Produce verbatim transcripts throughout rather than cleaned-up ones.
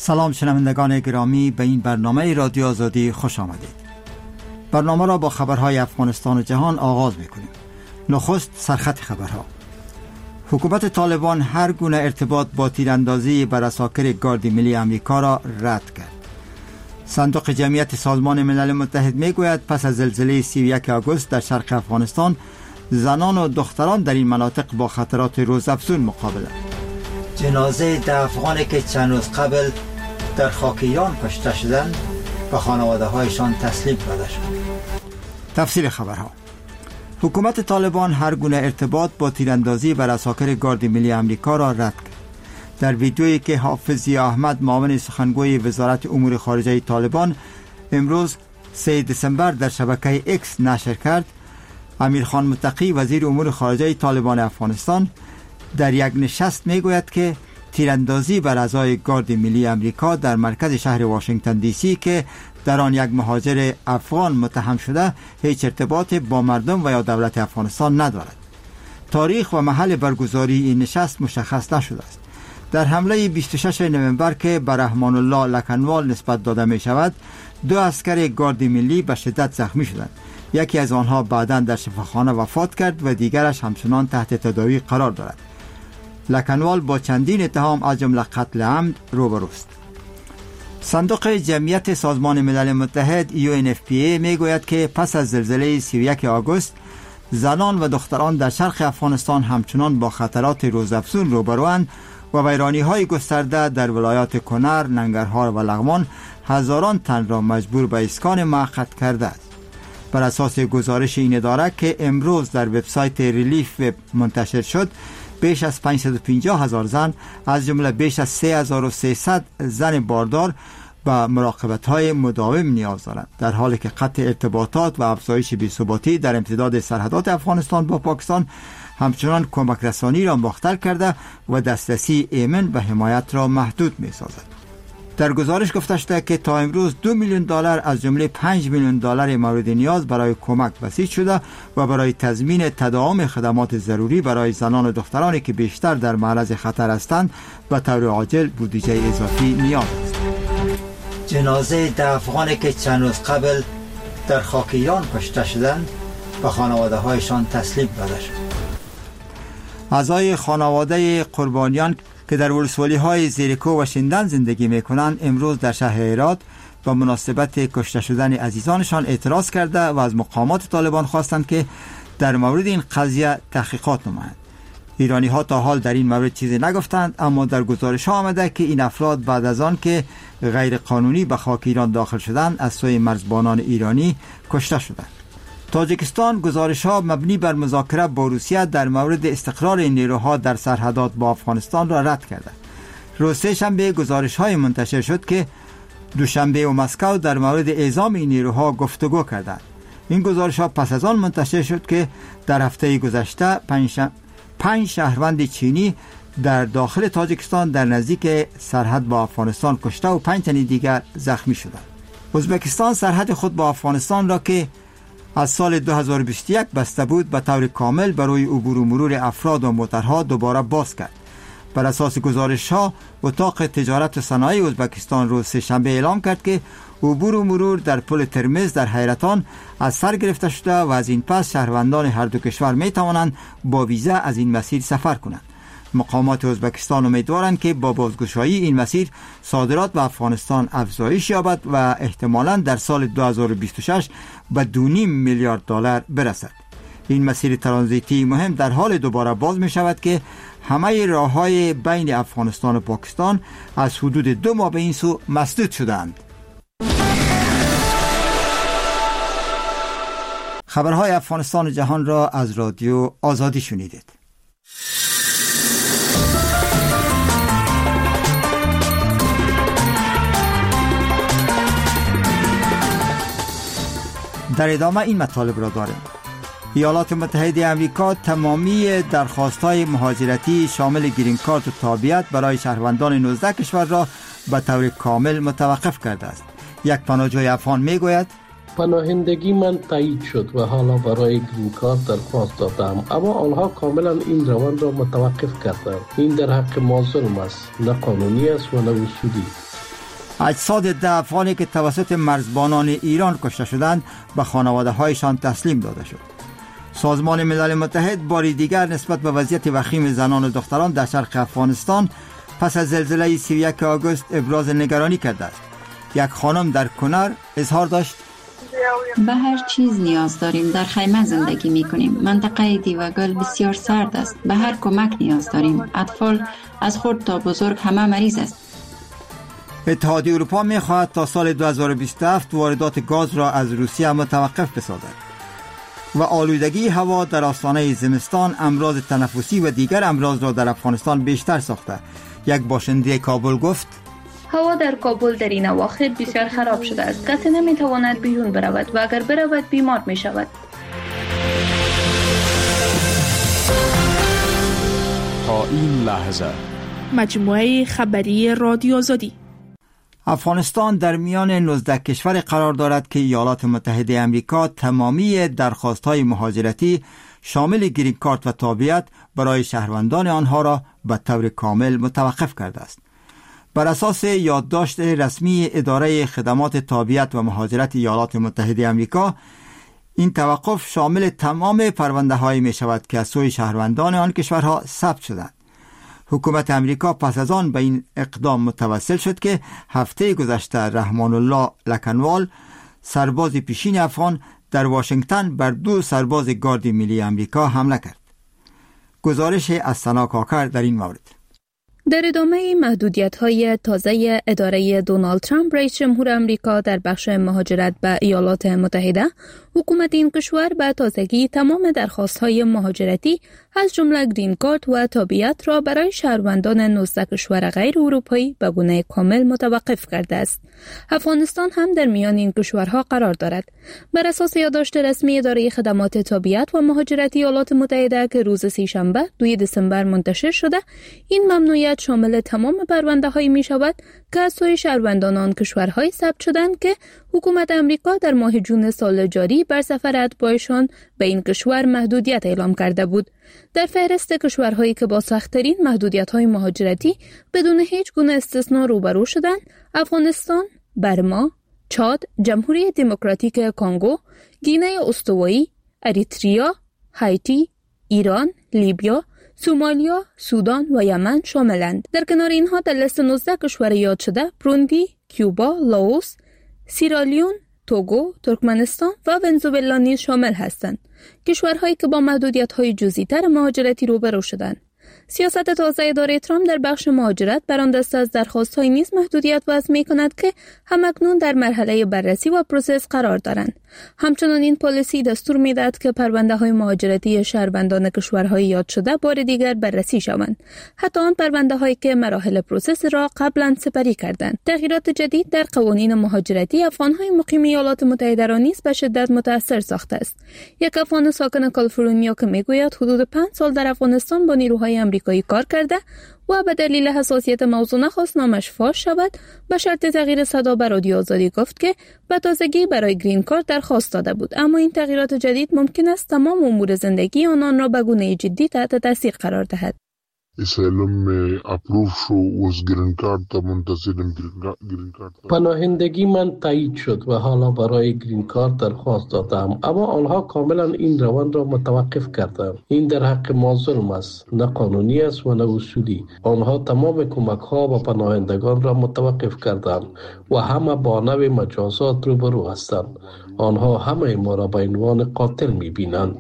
سلام شنوندگان گرامی، به این برنامه رادیو آزادی خوش آمدید. برنامه را با خبرهای افغانستان و جهان آغاز می‌کنیم. نخست سرخط خبرها. حکومت طالبان هر گونه ارتباط با تیراندازی بر عساکر گارد ملی آمریکا را رد کرد. صندوق جمعیت سازمان ملل متحد میگوید پس از زلزله سی و یک آگوست در شرق افغانستان، زنان و دختران در این مناطق با خطرات روزافزون مقابلند. جنازه ده افغانی که چند روز قبل در خاک ایران کشته شدند به خانواده هایشان تسلیم داده شد. تفصیل خبرها. حکومت طالبان هر گونه ارتباط با تیراندازی بر عساکر گارد ملی آمریکا را رد کرد. در ویدیویی که حافظ ضیاء احمد معاون سخنگوی وزارت امور خارجه طالبان امروز سوم دسامبر در شبکه اکس نشر کرد، امیرخان متقی وزیر امور خارجه طالبان افغانستان در یک نشست میگوید که تیراندازی بر اعضای گارد ملی آمریکا در مرکز شهر واشنگتن دی سی که در آن یک مهاجر افغان متهم شده هیچ ارتباط با مردم و یا دولت افغانستان ندارد. تاریخ و محل برگزاری این نشست مشخص نشده است. در حمله بیست و ششم نوامبر که بر رحمان الله لکنوال نسبت داده می شود، دو عسکر گارد ملی به شدت زخمی شدند. یکی از آنها بعداً در شفاخانه وفات کرد و دیگرش همچنان تحت تداوی قرار دارد. لکنوال با چندین اتهام از جمله قتل عمد روبروست. صندوق جمعیت سازمان ملل متحد یو ان اف پی ای میگوید که پس از زلزله سی و یک آگوست، زنان و دختران در شرق افغانستان همچنان با خطرات روزافزون روبروند و ویرانی‌های گسترده در ولایات کنر، ننگرهار و لغمان هزاران تن را مجبور به اسکان موقت کرده است. بر اساس گزارش این اداره که امروز در وبسایت ریلیف وب منتشر شد، بیش از پانصد و پنجاه هزار زن از جمله بیش از سه هزار و سیصد زن باردار به مراقبت‌های مداوم نیاز دارند، در حالی که قطع ارتباطات و افزایش بی‌ثباتی در امتداد سرحدات افغانستان با پاکستان همچنان کمک رسانی را مختل کرده و دسترسی ایمن به حمایت را محدود می‌سازد. در گزارش گفته شده که تا امروز دو میلیون دلار از جمله پنج میلیون دلار مورد نیاز برای کمک بسیج شده و برای تضمین تداوم خدمات ضروری برای زنان و دخترانی که بیشتر در معرض خطر هستند و طور عاجل بودجه اضافی نیاز است. جنازه ده افغانی که چند روز قبل در خاک ایران کشته شدند به خانواده هایشان تسلیم داده شد. اعضای خانواده قربانیان که در ولسوالی های زیرکو و شندن زندگی می کنند امروز در شهر هرات با مناسبت کشته شدن عزیزانشان اعتراض کرده و از مقامات طالبان خواستند که در مورد این قضیه تحقیقات نمایند. ایرانی ها تا حال در این مورد چیزی نگفتند، اما در گزارش ها آمده که این افراد بعد از آن که غیر قانونی به خاک ایران داخل شدند از سوی مرزبانان ایرانی کشته شدند. تاجیکستان گزارش ها مبنی بر مذاکره با روسیه در مورد استقرار نیروها در سرحدات با افغانستان را رد کرده. روز سه‌شنبه گزارش های منتشر شد که دوشنبه و مسکو در مورد اعزام این نیروها گفتگو کردند. این گزارش ها پس از آن منتشر شد که در هفته گذشته پنج, پنج شهروند چینی در داخل تاجیکستان در نزدیک سرحد با افغانستان کشته و پنج تن دیگر زخمی شدند. ازبکستان سرحد خود با افغانستان را که از سال دو هزار و بیست و یک بسته بود به طور کامل برای عبور و مرور افراد و موترها دوباره باز کرد. بر اساس گزارش ها اتاق تجارت و صنایع ازبکستان روز سه‌شنبه اعلام کرد که عبور و مرور در پل ترمز در حیرتان از سر گرفته شده و از این پس شهروندان هر دو کشور می توانند با ویزا از این مسیر سفر کنند. مقامات ازبکستان امیدوارند که با بازگشایی این مسیر صادرات به افغانستان افزایش یابد و احتمالاً در سال دو هزار و بیست و شش به دو و نیم میلیارد دلار برسد. این مسیر ترانزیتی مهم در حال دوباره باز می شود که همه راه‌های بین افغانستان و پاکستان از حدود دو ماه به این سو مسدود شدند. خبرهای افغانستان و جهان را از رادیو آزادی شنیدید. در ادامه این مطالب را داریم. ایالات متحده آمریکا تمامی درخواست‌های مهاجرتی شامل گرین کارت و تابعیت برای شهروندان نوزده کشور را به طور کامل متوقف کرده است. یک پناهجوی افغان میگوید پناهندگی من تایید شد و حالا برای گرین کارت درخواست دادم، اما آنها کاملا این روند را متوقف کردند. این در حق ما ظلم است، نه قانونی است و نه اصولی. اجساد ده افغانی که توسط مرزبانان ایران کشته شدند به خانواده هایشان تسلیم داده شد. سازمان ملل متحد باری دیگر نسبت به وضعیت وخیم زنان و دختران در شرق افغانستان پس از زلزله سی و یک آگوست ابراز نگرانی کرده است. یک خانم در کنر اظهار داشت: به هر چیز نیاز داریم. در خیمه زندگی می کنیم. منطقه دیوگل بسیار سرد است. به هر کمک نیاز داریم. اطفال از خرد تا بزرگ همه مریض است. اتحادیه اروپا می خواهد تا سال دو هزار و بیست و هفت واردات گاز را از روسیه متوقف بسازد. و آلودگی هوا در آستانه زمستان امراض تنفسی و دیگر امراض را در افغانستان بیشتر ساخته. یک باشنده کابل گفت: هوا در کابل در این اواخر بسیار خراب شده است. کسی نمی تواند بیرون برود و اگر برود بیمار می شود. تا این لحظه مجموعه خبری رادیو آزادی. افغانستان در میان نوزده کشور قرار دارد که ایالات متحده آمریکا تمامی درخواست‌های مهاجرتی شامل گرین کارت و تابعیت برای شهروندان آنها را به طور کامل متوقف کرده است. بر اساس یادداشت رسمی اداره خدمات تابعیت و مهاجرت ایالات متحده آمریکا، این توقف شامل تمام پرونده‌هایی می‌شود که از سوی شهروندان آن کشورها ثبت شدند. حکومت امریکا پس از آن به این اقدام متوسل شد که هفته گذشته رحمان الله لکنوال، سرباز پیشین افغان، در واشنگتن بر دو سرباز گارد ملی امریکا حمله کرد. گزارش از سنا کاکر در این مورد. در ادامه محدودیت‌های تازه اداره دونالد ترامپ رئیس جمهور آمریکا در بخش مهاجرت به ایالات متحده، حکومت این کشور به تازگی تمام درخواست‌های مهاجرتی از جمله گرین کارت و تابعیت را برای شهروندان نوزده کشور غیر اروپایی به گونه کامل متوقف کرده است. افغانستان هم در میان این کشورها قرار دارد. بر اساس یادداشت رسمی اداره خدمات تابعیت و مهاجرت ایالات متحده که روز سه‌شنبه دوم دسامبر منتشر شده، این ممنوعیت شامل تمام پرونده‌هایی می‌شود که از سوی شهروندان آن کشورهای ثبت شدند که حکومت امریکا در ماه جون سال جاری بر سفر اتباعشان به این کشور محدودیت اعلام کرده بود. در فهرست کشورهایی که با سخت‌ترین محدودیت‌های مهاجرتی بدون هیچ گونه استثنا روبرو شدند، افغانستان، برما، چاد، جمهوری دموکراتیک کنگو، گینه استوایی، اریتریا، هایتی، ایران، لیبیا، سومالیا، سودان و یمن شاملند. در کنار اینها در لیست نوزده کشور یاد شده بروندی، کیوبا، لاوس، سیرالیون، توگو، ترکمنستان و ونزوئلا نیز شامل هستند. کشورهایی که با محدودیت‌های جزئی‌تر مهاجرتی روبرو شدند. سیاست تازه اداره ترامپ در بخش مهاجرت بر آن دسته از درخواست‌های نیز محدودیت وضع می‌کند که همکنون در مرحله بررسی و پروسس قرار دارند. همچنان این پالیسی دستور می‌دهد که پرونده‌های مهاجرتی شهروندان کشورهای یاد شده بار دیگر بررسی شوند، حتی آن پرونده‌هایی که مراحل پروسس را قبلا سپری کردند. تغییرات جدید در قوانین مهاجرتی افغان‌های مقیم ایالات متحده را نیز به شدت متأثر ساخته است. یک افغان ساکن کالیفرنیا که می‌گوید حدود پنج سال در افغانستان با نیروهای آمریکایی کار کرده و به دلیل حساسیت موضوع نخواست نامش فاش شود، به شرط تغییر صدا به رادیو آزادی گفت که به تازگی برای گرین کارت درخواست داده بود، اما این تغییرات جدید ممکن است تمام امور زندگی آنان را به گونه جدی تحت تاثیر قرار دهد. اسلام اپروف شو وز گرین کارت تا منتظرم گرین کارت. پناهندگی من تایید شد و حالا برای گرین کارت درخواست دادم، اما آنها کاملا این روند را متوقف کردند. این در حق ما ظلم است، نه قانونی است و نه اصولی. آنها تمام کمک ها و پناهندگان را متوقف کردند و همه با نوع مجازات روبرو هستند. آنها همه ما را به عنوان قاتل می‌بینند.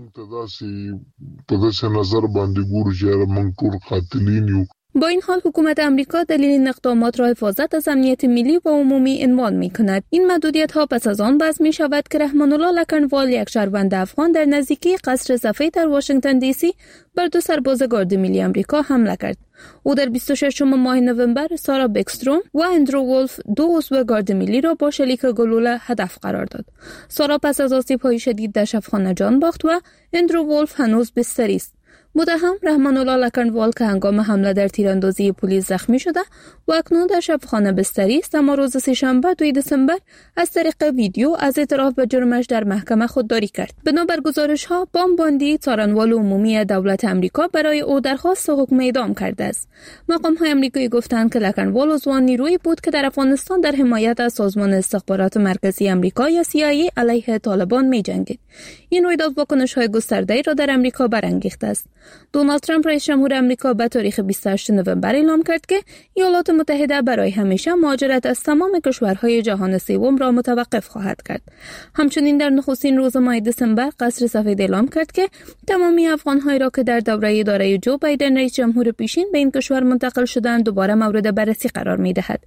پداسه نظر باندې ګورو چې موږ ټول قاتلین یو. با این حال حکومت امریکا دلیل این اقدامات را حفاظت از امنیت ملی و عمومی عنوان می کند. این محدودیت ها پس از آن وضع می شود که رحمان الله لکنوال، یک شهروند افغان، در نزدیکی قصر سفید در واشنگتن دی سی بر دو سرباز گارد ملی امریکا حمله کرد. او در بیست و ششم ماه نوامبر سارا بکستروم و اندرو ولف، دو عضو گارد ملی، را با شلیک گلوله هدف قرار داد. سارا پس از آسیب‌های شدید در شفاخانه جان باخت و اندرو ولف هنوز بستری است. متهم رحمان الله لکنوال که هنگام حمله در تیراندازی پلیس زخمی شده و اکنون در شبخانه بستری است، اما روز سه‌شنبه دوم دسامبر از طریق ویدیو از اعتراف به جرمش در محکمه خودداری کرد. بنابر گزارش‌ها، بامباندی څارنوال عمومی دولت امریکا برای او درخواست حکم اعدام کرده است. مقام‌های امریکایی گفتند که لکنوال عضو نیرویی بود که در افغانستان در حمایت از سازمان استخبارات مرکزی امریکا یا سی آی ای علیه طالبان می‌جنگید. این رویداد واکنش‌های گسترده‌ای را در امریکا برانگیخته است. دونالد ترامپ رئیس جمهور امریکا به تاریخ بیست و هشتم نوامبر اعلام کرد که ایالات متحده برای همیشه مهاجرت از تمام کشورهای جهان سوم را متوقف خواهد کرد. همچنین در نخستین روز ماه دسامبر قصر سفید اعلام کرد که تمامی افغان‌هایی را که در دوره اداره جو بایدن رئیس جمهور پیشین به این کشور منتقل شدند دوباره مورد بررسی قرار می‌دهد.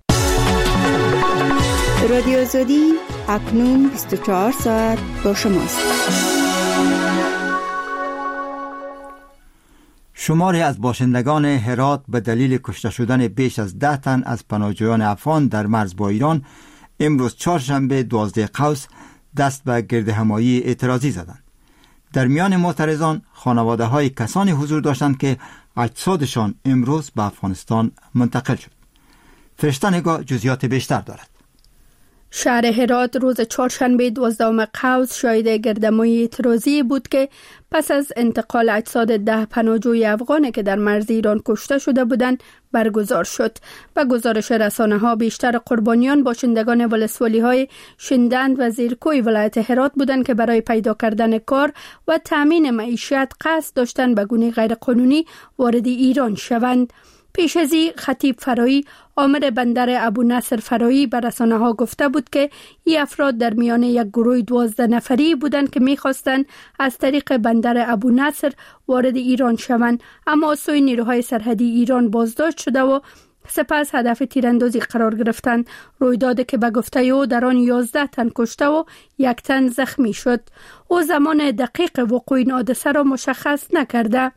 رادیو آزادی اکنون بیست و چهار ساعت با شماست. شماری از باشندگان هرات به دلیل کشته شدن بیش از ده تن از پناهجویان افغان در مرز با ایران امروز چهارشنبه دوازده قوس دست به گردهمایی اعتراضی زدند. در میان معترضان خانواده های کسانی حضور داشتند که اجسادشان امروز به افغانستان منتقل شد. فرشته نگاه جزئیات بیشتر دارد. شهر هرات روز چهارشنبه دوازدهم قوس شاهد گردهمایی اعتراضی بود که پس از انتقال اجساد ده پناهجوی افغانی که در مرز ایران کشته شده بودند برگزار شد. به گزارش رسانه‌ها بیشتر قربانیان باشندگان ولسوالی‌های شندند و زیرکوی ولایت هرات بودند که برای پیدا کردن کار و تامین معیشت قصد داشتند به گونه غیرقانونی وارد ایران شوند. پیش از این خطیب فرایی آمر بندر ابو نصر فرایی به رسانه‌ها گفته بود که این افراد در میان یک گروه دوازده نفری بودند که می‌خواستند از طریق بندر ابو نصر وارد ایران شوند، اما از سوی نیروهای سرحدی ایران بازداشت شده و سپس هدف تیراندازی قرار گرفتند. رویدادی که به گفته او در آن یازده تن کشته و یک تن زخمی شد. او زمان دقیق وقوع این حادثه را مشخص نکرده،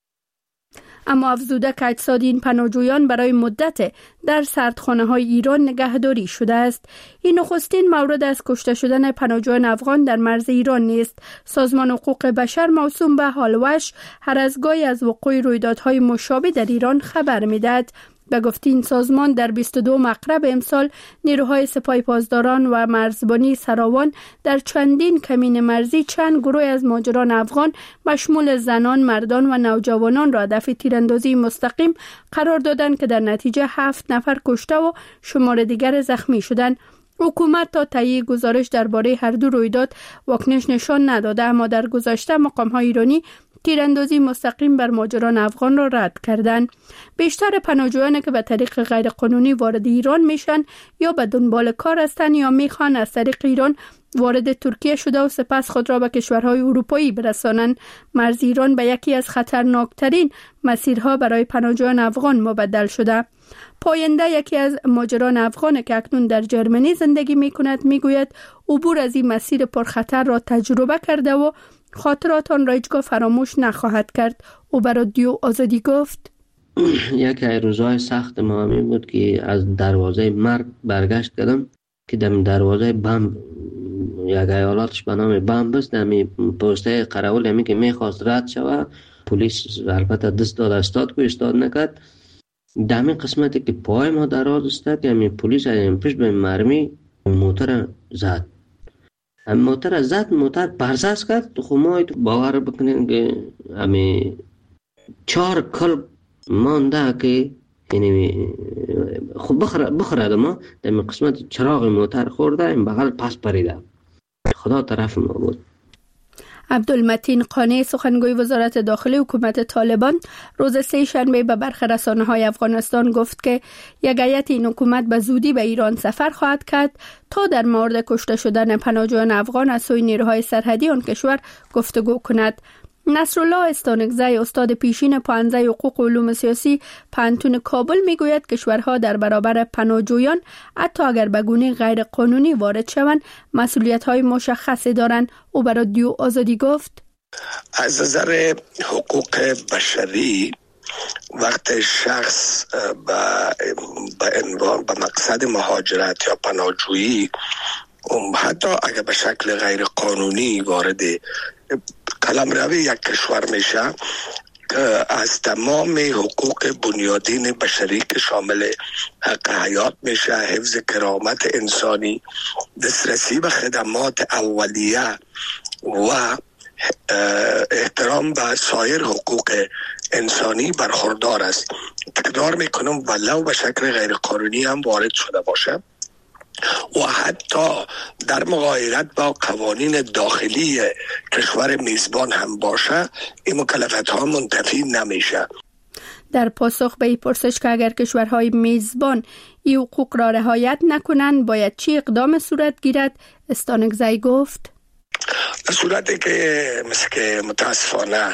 اما افزوده که اجساد این پناهجویان برای مدت در سردخانه‌های ایران نگهداری شده است. این نخستین مورد از کشته شدن پناهجویان افغان در مرز ایران نیست. سازمان حقوق بشر موسوم به هالوش هر از گاهی از وقوع رویدادهای مشابه در ایران خبر می‌دهد. به گفته این سازمان در بیست و دو مقرب امسال نیروهای سپاه پاسداران و مرزبانی سراوان در چندین کمین مرزی چند گروه از مهاجران افغان مشمول زنان، مردان و نوجوانان را هدف تیراندازی مستقیم قرار دادند که در نتیجه هفت نفر کشته و شمار دیگر زخمی شدند. حکومت تا تایید گزارش درباره هر دو رویداد واکنش نشان نداده، اما در گذشته مقام‌های ایرانی تیراندازی مستقیم بر مهاجران افغان را رد کردند. بیشتر پناهجویانی که به طریق غیرقانونی وارد ایران میشن یا به دنبال کار هستند یا میخوان از طریق ایران وارد ترکیه شده و سپس خود را به کشورهای اروپایی برسانند. مرز ایران به یکی از خطرناکترین مسیرها برای پناهجویان افغان مبدل شده. پاینده یکی از مهاجران افغان که اکنون در جرمنی زندگی میکند میگوید عبور از این مسیر پرخطر را تجربه کرده و خاطرات آن را هیچگاه فراموش نخواهد کرد. او به رادیو آزادی گفت یکی از روزهای سخت ما همین بود که از دروازه مرگ برگشت کردم که در دروازه بمب یک ایالاتش به نام بمب است، در پوسته قراول همی که میخواست رد شود پلیس البته دست داد استاد که استاد نکرد. در همین قسمتی که پای ما دراز استاد همین پلیس همین پیش به مرمی موتر زد، همین موتر زد، موتر پرزاز کرد. تو خمای تو باور بکنین که همین چهار کل مانده که یعنی خب بخره بخره ما در این قسمت چراغ موتر خورده این بغل پس پریده. خدا طرف ما بود. عبدالمتین قانی سخنگوی وزارت داخلی حکومت طالبان روز سه شنبه به برخی رسانه‌های افغانستان گفت که یک هیئت این حکومت به زودی به ایران سفر خواهد کرد تا در مورد کشته شدن پناهجویان افغان از سوی نیروهای سرحدی آن کشور گفتگو کند. نصرالله استانکزی استاد پیشین پانزه حقوق و علوم سیاسی پانتون کابل میگوید کشورها در برابر پناهجویان حتی اگر به گونه غیر قانونی وارد شوند مسئولیت‌های مشخصی دارند. او برای رادیو آزادی گفت از نظر حقوق بشری وقت شخص به عنوان به مقصد مهاجرت یا پناهجویی حتی اگر به شکل غیر قانونی وارد قلمروی یک کشور میشه، از تمام حقوق بنیادین بشری که شامل حق حیات میشه، حفظ کرامت انسانی، دسترسی به خدمات اولیه و احترام به سایر حقوق انسانی برخوردار است. تکرار میکنم ولو به شکل غیر قانونی هم وارد شده باشه و حتی در مغایرت با قوانین داخلی کشور میزبان هم باشه، این مکلفیت ها منتفی نمیشه. در پاسخ به این پرسش که اگر کشورهای میزبان این حقوق را رعایت نکنند باید چی اقدام صورت گیرد، استانکزی گفت در صورتی که مثل که متاسفانه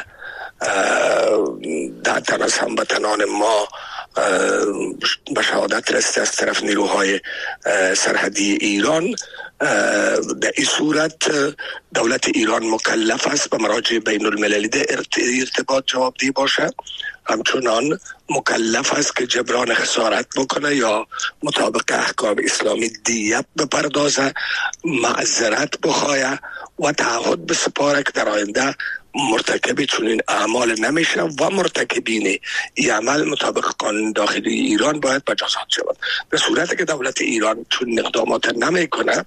در تناس هموطنان ما به شهادت رسیده از طرف نیروهای سرحدی ایران، در این صورت دولت ایران مکلف است به مراجع بین المللی ارتباط جوابدهی باشه، همچنان مکلف است که جبران خسارت بکنه یا مطابق احکام اسلامی دیت بپردازه، معذرت بخواه و تعهد بسپاره که در آینده مرتکب چنین اعمال نمیشه و مرتکبین این عمل مطابق قانون داخلی ایران باید مجازات شود. به صورتی که دولت ایران چون اقدامات نمیکنه،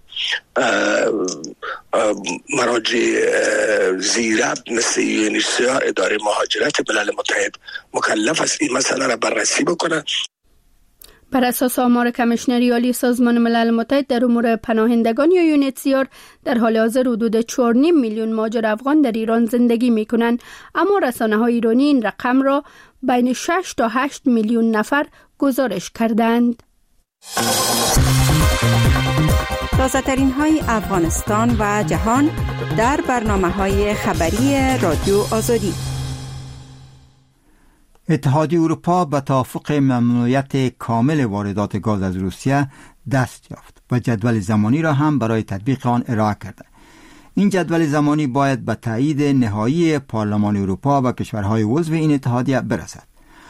مراجع زیرب مثل یو ان اچ سی آر، اداره مهاجرت ملل متحد، مکلف است این مسئله را بررسی بکنه. بر اساس آمار کمیشنری عالی سازمان ملل متحد در امور پناهندگان یا یو ان اچ سی آر، در حال حاضر حدود چهار و نیم میلیون مهاجر افغان در ایران زندگی می کنند، اما رسانه‌های ایرانی این رقم را بین شش تا هشت میلیون نفر گزارش کردند. تازه ترین های افغانستان و جهان در برنامه‌های خبری رادیو آزادی. اتحادیه اروپا به توافق ممنوعیت کامل واردات گاز از روسیه دست یافت و جدول زمانی را هم برای تطبیق آن ارائه کرده. این جدول زمانی باید به تایید نهایی پارلمان اروپا و کشورهای عضو این اتحادیه برسد.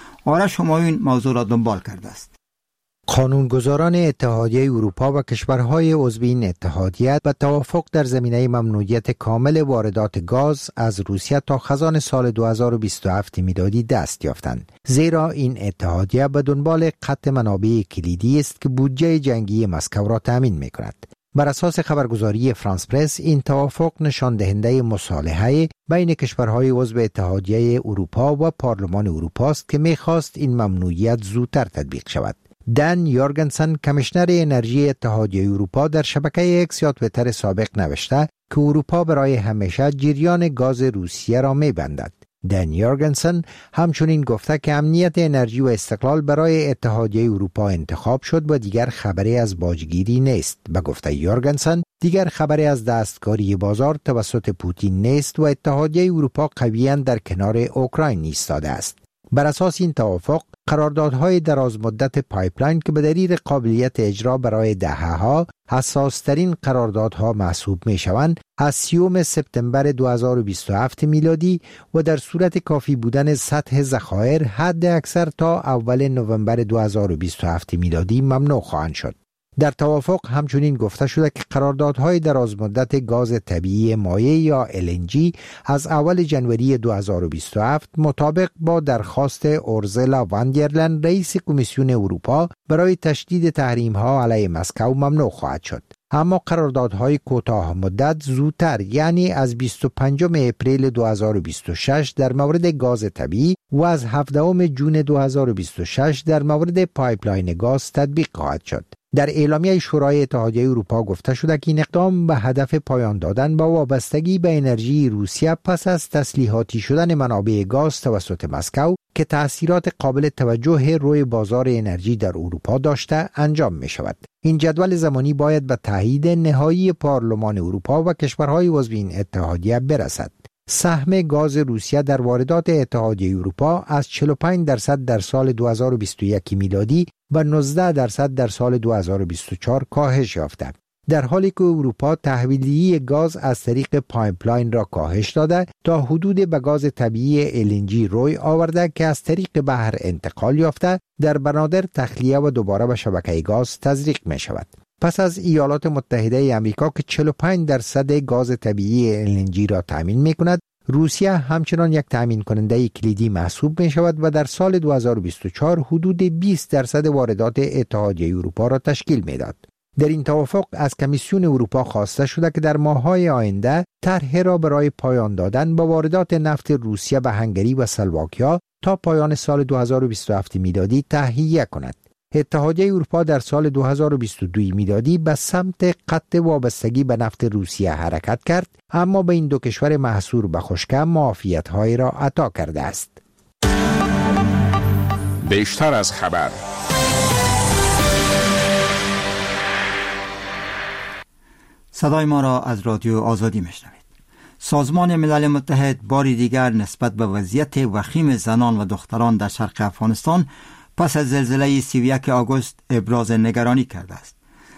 آرش همایون موضوع را دنبال کرده است. قانونگذاران اتحادیه اروپا و کشورهای عضو این اتحادیه به توافق در زمینه ممنوعیت کامل واردات گاز از روسیه تا خزان سال دو هزار و بیست و هفت میلادی دست یافتند، زیرا این اتحادیه به دنبال قطع منابع کلیدی است که بودجه جنگی مسکو را تامین می‌کند. بر اساس خبرگزاری فرانس پرس، این توافق نشان دهنده مصالحه بین کشورهای عضو اتحادیه اروپا و پارلمان اروپا است که می‌خواست این ممنوعیت زودتر تطبیق شود. دان یورگنسن، کمیشنر انرژی اتحادیه اروپا، در شبکه اکس یا توییتر سابق نوشته که اروپا برای همیشه جریان گاز روسیه را می‌بندد. دان یورگنسن همچنین گفته که امنیت انرژی و استقلال برای اتحادیه اروپا انتخاب شد و دیگر خبری از باجگیری نیست. به گفته یورگنسن، دیگر خبری از دستکاری بازار توسط پوتین نیست و اتحادیه اروپا قویاً در کنار اوکراین ایستاده است. بر اساس این توافق، قراردادهای دراز مدت پایپلاین که به دلیل قابلیت اجرا برای دهه‌ها حساس‌ترین قراردادها محسوب می‌شوند، از سیوم سپتامبر دو هزار و بیست و هفت میلادی و در صورت کافی بودن سطح ذخایر حد اکثر تا اول نوامبر دو هزار و بیست و هفت میلادی ممنوع خواهند شد. در توافق همچنین گفته شده که قراردادهای درازمدت گاز طبیعی مایع یا ال ان جی از اول ژانویه دو هزار و بیست و هفت مطابق با درخواست اورزلا واندرلن، رئیس کمیسیون اروپا، برای تشدید تحریم‌ها علیه مسکو ممنوع خواهد شد. اما قراردادهای کوتاه مدت زودتر، یعنی از بیست و پنجم اپریل دو هزار و بیست و شش در مورد گاز طبیعی و از هفدهم ژوئن دو هزار و بیست و شش در مورد پایپلاین گاز تطبیق خواهد شد. در اعلامیه شورای اتحادیه اروپا گفته شده که این اقدام به هدف پایان دادن با وابستگی به انرژی روسیه پس از تسلیحاتی شدن منابع گاز توسط مسکو که تأثیرات قابل توجه روی بازار انرژی در اروپا داشته انجام می شود. این جدول زمانی باید به تایید نهایی پارلمان اروپا و کشورهای عضو این اتحادیه برسد. سهم گاز روسیه در واردات اتحادیه اروپا از چهل و پنج درصد در سال دو هزار و بیست و یک میلادی و نوزده درصد در سال دو هزار و بیست و چهار کاهش یافته، در حالی که اروپا تحویلی گاز از طریق پایپلاین را کاهش داده تا حدود به گاز طبیعی ال ان جی روی آورده که از طریق بحر انتقال یافته در بنادر تخلیه و دوباره به شبکه گاز تزریق می شود. پس از ایالات متحده ای آمریکا که چهل و پنج درصد گاز طبیعی ال ان جی را تامین می کند، روسیه همچنان یک تأمین کننده کلیدی محسوب می شود و در سال دو هزار و بیست و چهار حدود بیست درصد واردات اتحادیه اروپا را تشکیل می داد. در این توافق از کمیسیون اروپا خواسته شده که در ماه‌های آینده طرح را برای پایان دادن با واردات نفت روسیه به هنگری و اسلواکیا تا پایان سال دو هزار و بیست و هفت میلادی تهیه کند. اتحادیه اروپا در سال دو هزار و بیست و دو میلادی به سمت قطع وابستگی به نفت روسیه حرکت کرد، اما به این دو کشور محصور به خشکی معافیت‌هایی را عطا کرده است. بیشتر از خبر. صدای ما را از رادیو آزادی میشنوید. سازمان ملل متحد باری دیگر نسبت به وضعیت وخیم زنان و دختران در شرق افغانستان پس از زلزله سی و یک آگوست ابراز نگرانی کرده است.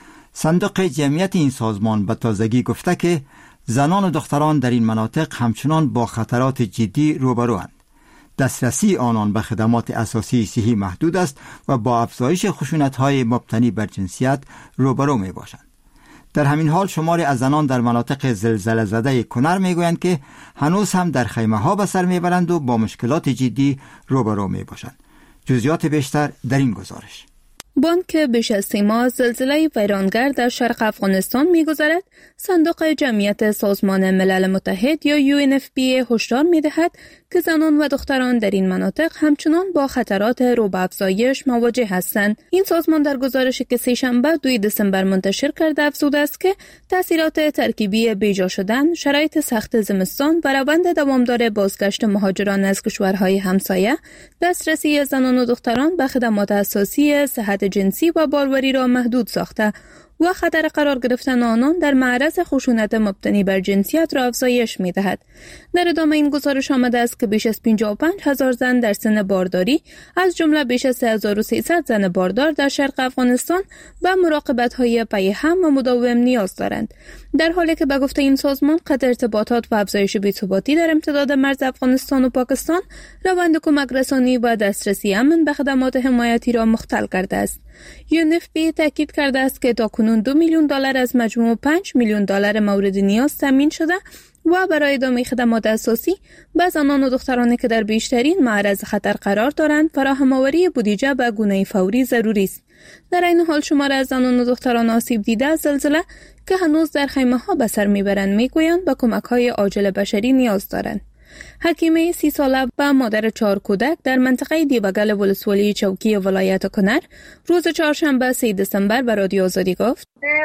صندوق جمعیت این سازمان به تازگی گفته که زنان و دختران در این مناطق همچنان با خطرات جدی روبروند. دسترسی آنان به خدمات اساسی صحی محدود است و با افزایش خشونت‌های مبتنی بر جنسیت روبرو میباشند. در همین حال شماری از زنان در مناطق زلزله زده کنر میگویند که هنوز هم در خیمه ها به سر میبرند و با مشکلات جدی روبرو میباشند. جزئیات بیشتر در این گزارش. بانک بیش از سی ماه زلزله ویرانگر در شرق افغانستان می‌گذارد. صندوق جمعیت سازمان ملل متحد یا یو ان اف پی هشدار می‌دهد که زنان و دختران در این مناطق همچنان با خطرات رو به افزایش مواجه هستند. این سازمان در گزارشی که سه شنبه دوم دسامبر منتشر کرده افزوده است که تأثیرات ترکیبی بیجا شدن، شرایط سخت زمستان و روند دوامدار بازگشت مهاجران از کشورهای همسایه، دسترسی زنان و دختران به خدمات اساسی صحت جنسی و باروری را محدود ساخته و خطر قرار گرفتن آنان در معرض خشونت مبتنی بر جنسیت را افزایش می‌دهد. در ادامه این گزارش آمده است که بیش از پنجاه و پنج هزار زن در سن بارداری از جمله بیش از سه هزار و سیصد زن باردار در شرق افغانستان به مراقبت‌های پیهم و مداوم نیاز دارند. در حالی که به گفته این سازمان قطع ارتباطات و افزایش بی‌ثباتی در امتداد مرز افغانستان و پاکستان روند کمک رسانی و دسترسی امن به خدمات حمایتی را مختل کرده است. یو ان اف پی تاکید کرده است که تاکنون دو میلیون دلار از مجموع پنج میلیون دلار مورد نیاز تامین شده و برای ادامه خدمات اساسی به زنان و دخترانی که در بیشترین معرض خطر قرار دارند فراهم‌آوری بودجه به گونه فوری ضروری است. در این حال شمار از زنان و دختران آسیب دیده از زلزله که هنوز در خیمه‌ها به سر میبرند میگویند به کمک‌های عاجل بشری نیاز دارند. حکیمه سی ساله و مادر چهار کودک در منطقه دیبگل ولسوالی چوکی ولایت کنر روز چهارشنبه سوم دسامبر به رادیو آزادی گفت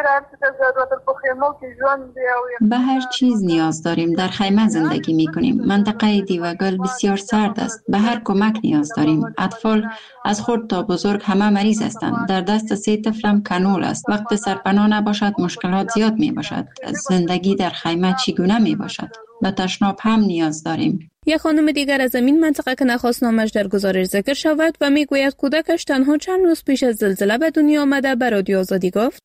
به هر چیز نیاز داریم. در خیمه زندگی می کنیم. منطقه دیوگل بسیار سرد است. به هر کمک نیاز داریم. اطفال از خرد تا بزرگ همه مریض هستند. در دست سه طفلم کانول است. وقت سرپناه نباشد مشکلات زیاد می باشد. زندگی در خیمه چگونه می باشد؟ به تشناب هم نیاز داریم. یک خانم دیگر از این منطقه که نخواست نامش در گزارش ذکر شود و میگوید کودکش تنها چند روز پیش از زلزله به دنیا آمده به رادیو آزادی گفت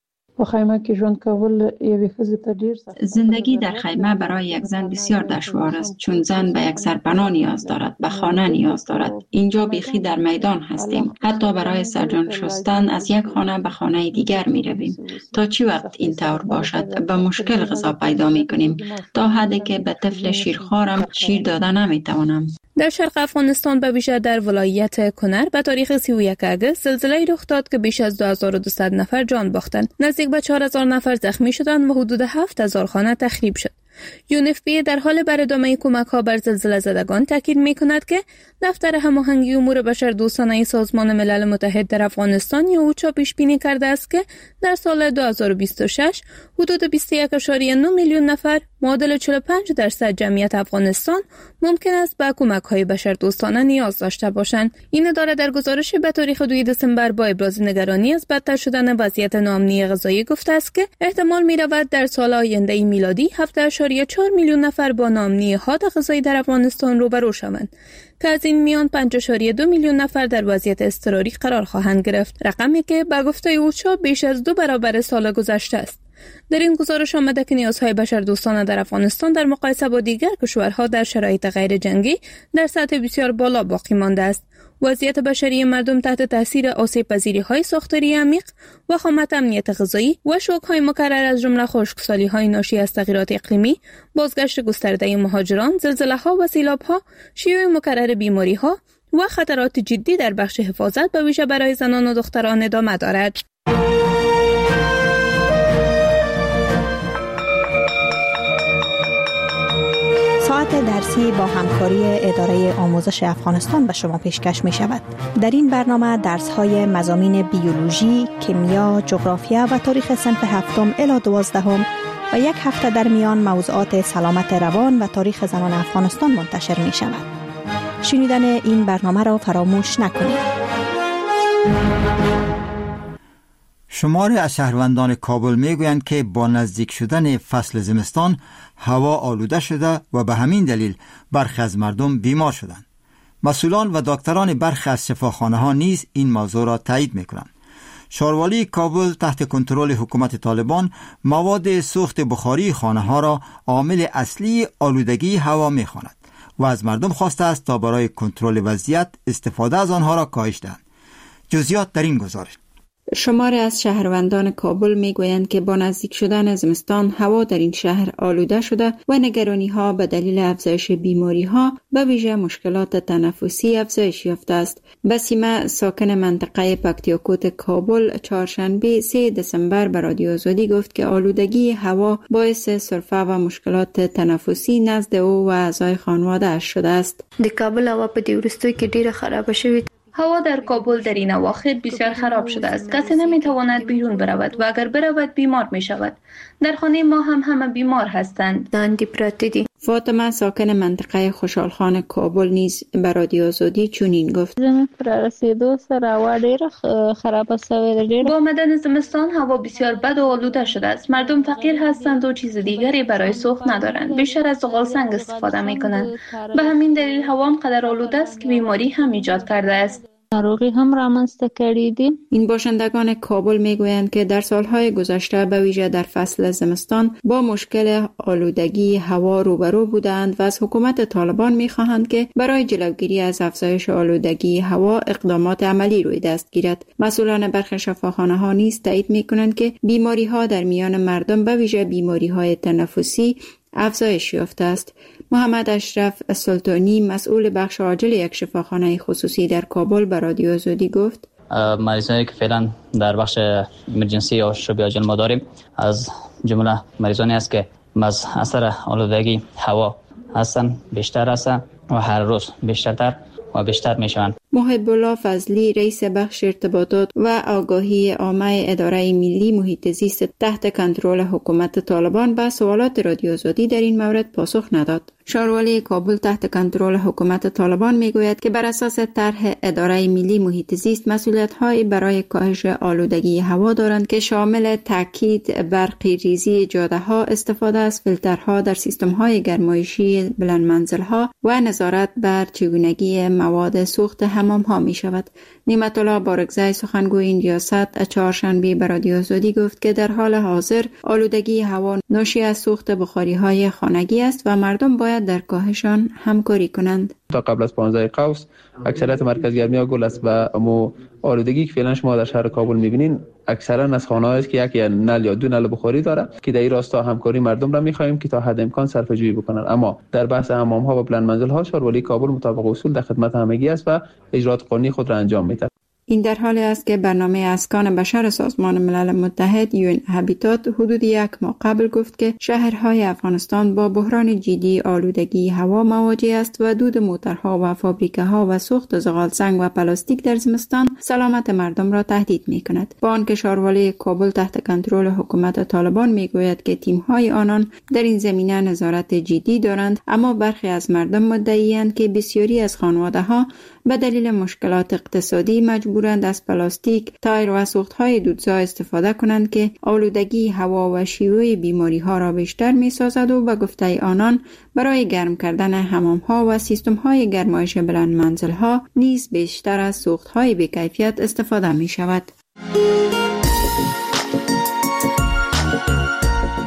زندگی در خیمه برای یک زن بسیار دشوار است، چون زن به یک سرپناه نیاز دارد، به خانه نیاز دارد. اینجا بیخی در میدان هستیم. حتی برای سرجان شستن از یک خانه به خانه دیگر می رویم. تا چی وقت این طور باشد؟ به مشکل غذا پیدا می کنیم، تا حدی که به طفل شیرخوارم شیر داده نمی توانم. در شرق افغانستان به ویژه در ولایت کنر به تاریخ سی و یک آگوست زلزله رخ داد که بیش از دو هزار و دویست نفر جان باختند. نزدیک به چهار هزار نفر زخمی شدند و حدود هفت هزار خانه تخریب شد. یو ان اف پی در حال بر ادامه کمک‌ها بر زلزله زدگان تاکید می‌کند که دفتر هماهنگی امور بشردوستانه سازمان ملل متحد در افغانستان یا اوچا پیش بینی کرده است که در سال دو هزار و بیست و شش حدود بیست و یک ممیز نه میلیون نفر معادل چهل و پنج درصد جمعیت افغانستان ممکن است به کمک‌های بشردوستانه نیاز داشته باشند. این اداره در گزارشی به تاریخ دوم دسامبر با ابراز نگرانی از بدتر شدن وضعیت ناامنی غذایی گفته است که احتمال می‌رود در سال آینده میلادی هفت ممیز چهار میلیون نفر با ناامنی حاد غذایی در افغانستان روبرو شوند که از این میان پنج ممیز دو میلیون نفر در وضعیت اضطراری قرار خواهند گرفت، رقمی که به گفته اوچا بیش از دو برابر سال گذشته است. در این گزارش آمده که نیازهای بشردوستانه در افغانستان در مقایسه با دیگر کشورها در شرایط غیر جنگی در سطح بسیار بالا باقی مانده است. وضعیت بشری مردم تحت تاثیر آسیب پذیری های ساختاری عمیق، وخامت امنیت غذایی و شوک های مکرر از جمله خشکسالی های ناشی از تغییرات اقلیمی، بازگشت گسترده مهاجران، زلزله ها و سیلاب ها، شیوع مکرر بیماری ها و خطرات جدی در بخش حفاظت به ویژه برای زنان و دختران ادامه دارد. ساعت درسی با همکاری اداره آموزش افغانستان به شما پیشکش می شود. در این برنامه درس های مضامین بیولوژی، کیمیا، جغرافیا و تاریخ صنف هفتم الی دوازدهم و یک هفته در میان موضوعات سلامت روان و تاریخ زنان افغانستان منتشر می شود. شنیدن این برنامه را فراموش نکنید. شماری از شهروندان کابل میگویند که با نزدیک شدن فصل زمستان هوا آلوده شده و به همین دلیل برخی از مردم بیمار شدند. مسئولان و دکتران برخی از شفاخانه ها نیز این موضوع را تایید میکنند. شاروالی کابل تحت کنترل حکومت طالبان مواد سوخت بخاری خانه ها را عامل اصلی آلودگی هوا میخواند و از مردم خواسته است تا برای کنترل وضعیت استفاده از آنها را کاهش دهند. جزئیات در این گزارش. شماری از شهروندان کابل میگویند که با نزدیک شدن زمستان هوا در این شهر آلوده شده و نگرانی ها به دلیل افزایش بیماری ها به ویژه مشکلات تنفسی افزایش یافته است. بسیمه ساکن منطقه پکتیاکوت کابل چهارشنبه سوم دسامبر به رادیو آزادی گفت که آلودگی هوا باعث سرفه و مشکلات تنفسی نزد او و اعضای خانواده اش شده است. د کابل هوا په دې وروستیو کې ډیره خراب شوې. هوا در کابل در این اواخر بسیار خراب شده است. کسی نمیتواند بیرون برود و اگر برود بیمار می شود. در خانه ما هم همه بیمار هستند. داندی پراتیدی. فاطمه ساکن منطقه خوشحالخان کابل نیز به رادیو آزادی چنین گفت: زمین پر رسیدو سره هوا ډیره خراب شوه. با آمدن زمستان هوا بسیار بد و آلوده شده است. مردم فقیر هستند و چیز دیگری برای سوخت ندارند. بیشتر از زغال سنگ استفاده میکنند. به همین دلیل هوا هم قدر آلوده است که بیماری هم ایجاد کرده است. ناروغی هم رامنځته کړي دي. این باشندگان کابل میگویند که در سالهای گذشته به ویژه در فصل زمستان با مشکل آلودگی هوا روبرو بودند و از حکومت طالبان میخواهند که برای جلوگیری از افزایش آلودگی هوا اقدامات عملی روی دست گیرد. مسئولان برخی شفاخانه ها نیز تایید میکنند که بیماری ها در میان مردم به ویژه بیماری های تنفسی افزایش یافته است. محمد اشرف سلطانی مسئول بخش عاجل یک شفاخانه خصوصی در کابل به رادیو آزادی گفت: مریضانی که فعلا در بخش امرجنسی یا شبیه عاجل ما داریم از جمله مریضانی است که از اثر آلودگی هوا هستند، بیشتر هستند و هر روز بیشترتر و بیشتر میشوند. محب الله فضلی رئیس بخش ارتباطات و آگاهی عامه اداره ملی محیط زیست تحت کنترل حکومت طالبان به سوالات رادیو آزادی در این مورد پاسخ نداد. شاروالی کابل تحت کنترل حکومت طالبان میگوید که بر اساس طرح اداره ملی محیط زیست مسئولیت‌های برای کاهش آلودگی هوا دارند که شامل تاکید بر قیریزی جاده‌ها، استفاده از فیلترها در سیستم‌های گرمایشی بلند منزل‌ها و نظارت بر چگونگی مواد سوخت حمام ها می شود. نعمت الله بارگزای سخنگوی این ریاست چهارشنبه به رادیو آزادی گفت که در حال حاضر آلودگی هوا ناشی از سوخت بخاری های خانگی است و مردم باید در کاهشان همکاری کنند. تا قبل از پانزده قوس اکثریت مرکز گرمی ها گل است و امو آلودگی که فعلا شما در شهر کابل میبینین اکثرا از خانه‌هایی است که یک یا نل یا دو نل بخاری داره که در این راستا همکاری مردم را می‌خواهیم که تا حد امکان صرفه‌جویی بکنن. اما در بحث حمام‌ها و بلند منزل‌ها شاروالی کابل مطابق اصول در خدمت همگی است و اجرات قانونی خود را انجام می‌دهد. این در حالی است که برنامه اسکان بشر سازمان ملل متحد یو ان هابیتات حدود یک ماه قبل گفت که شهرهای افغانستان با بحران جدی آلودگی هوا مواجه است و دود موترها و فابریکه‌ها و سوخت زغال سنگ و پلاستیک در زمستان سلامت مردم را تهدید می‌کند. با آنکه شاروالی کابل تحت کنترل حکومت طالبان میگوید که تیم‌های آنان در این زمینه نظارت جدی دارند، اما برخی از مردم مدعی‌اند که بسیاری از خانواده‌ها به دلیل مشکلات اقتصادی مجبورند از پلاستیک، تایر و سوختهای دودزا استفاده کنند که آلودگی هوا و شیوع بیماری ها را بیشتر می سازد و به گفته آنان برای گرم کردن حمام ها و سیستم های گرمایش بلند منزل ها نیز بیشتر از سوختهای بی‌کیفیت استفاده می شود.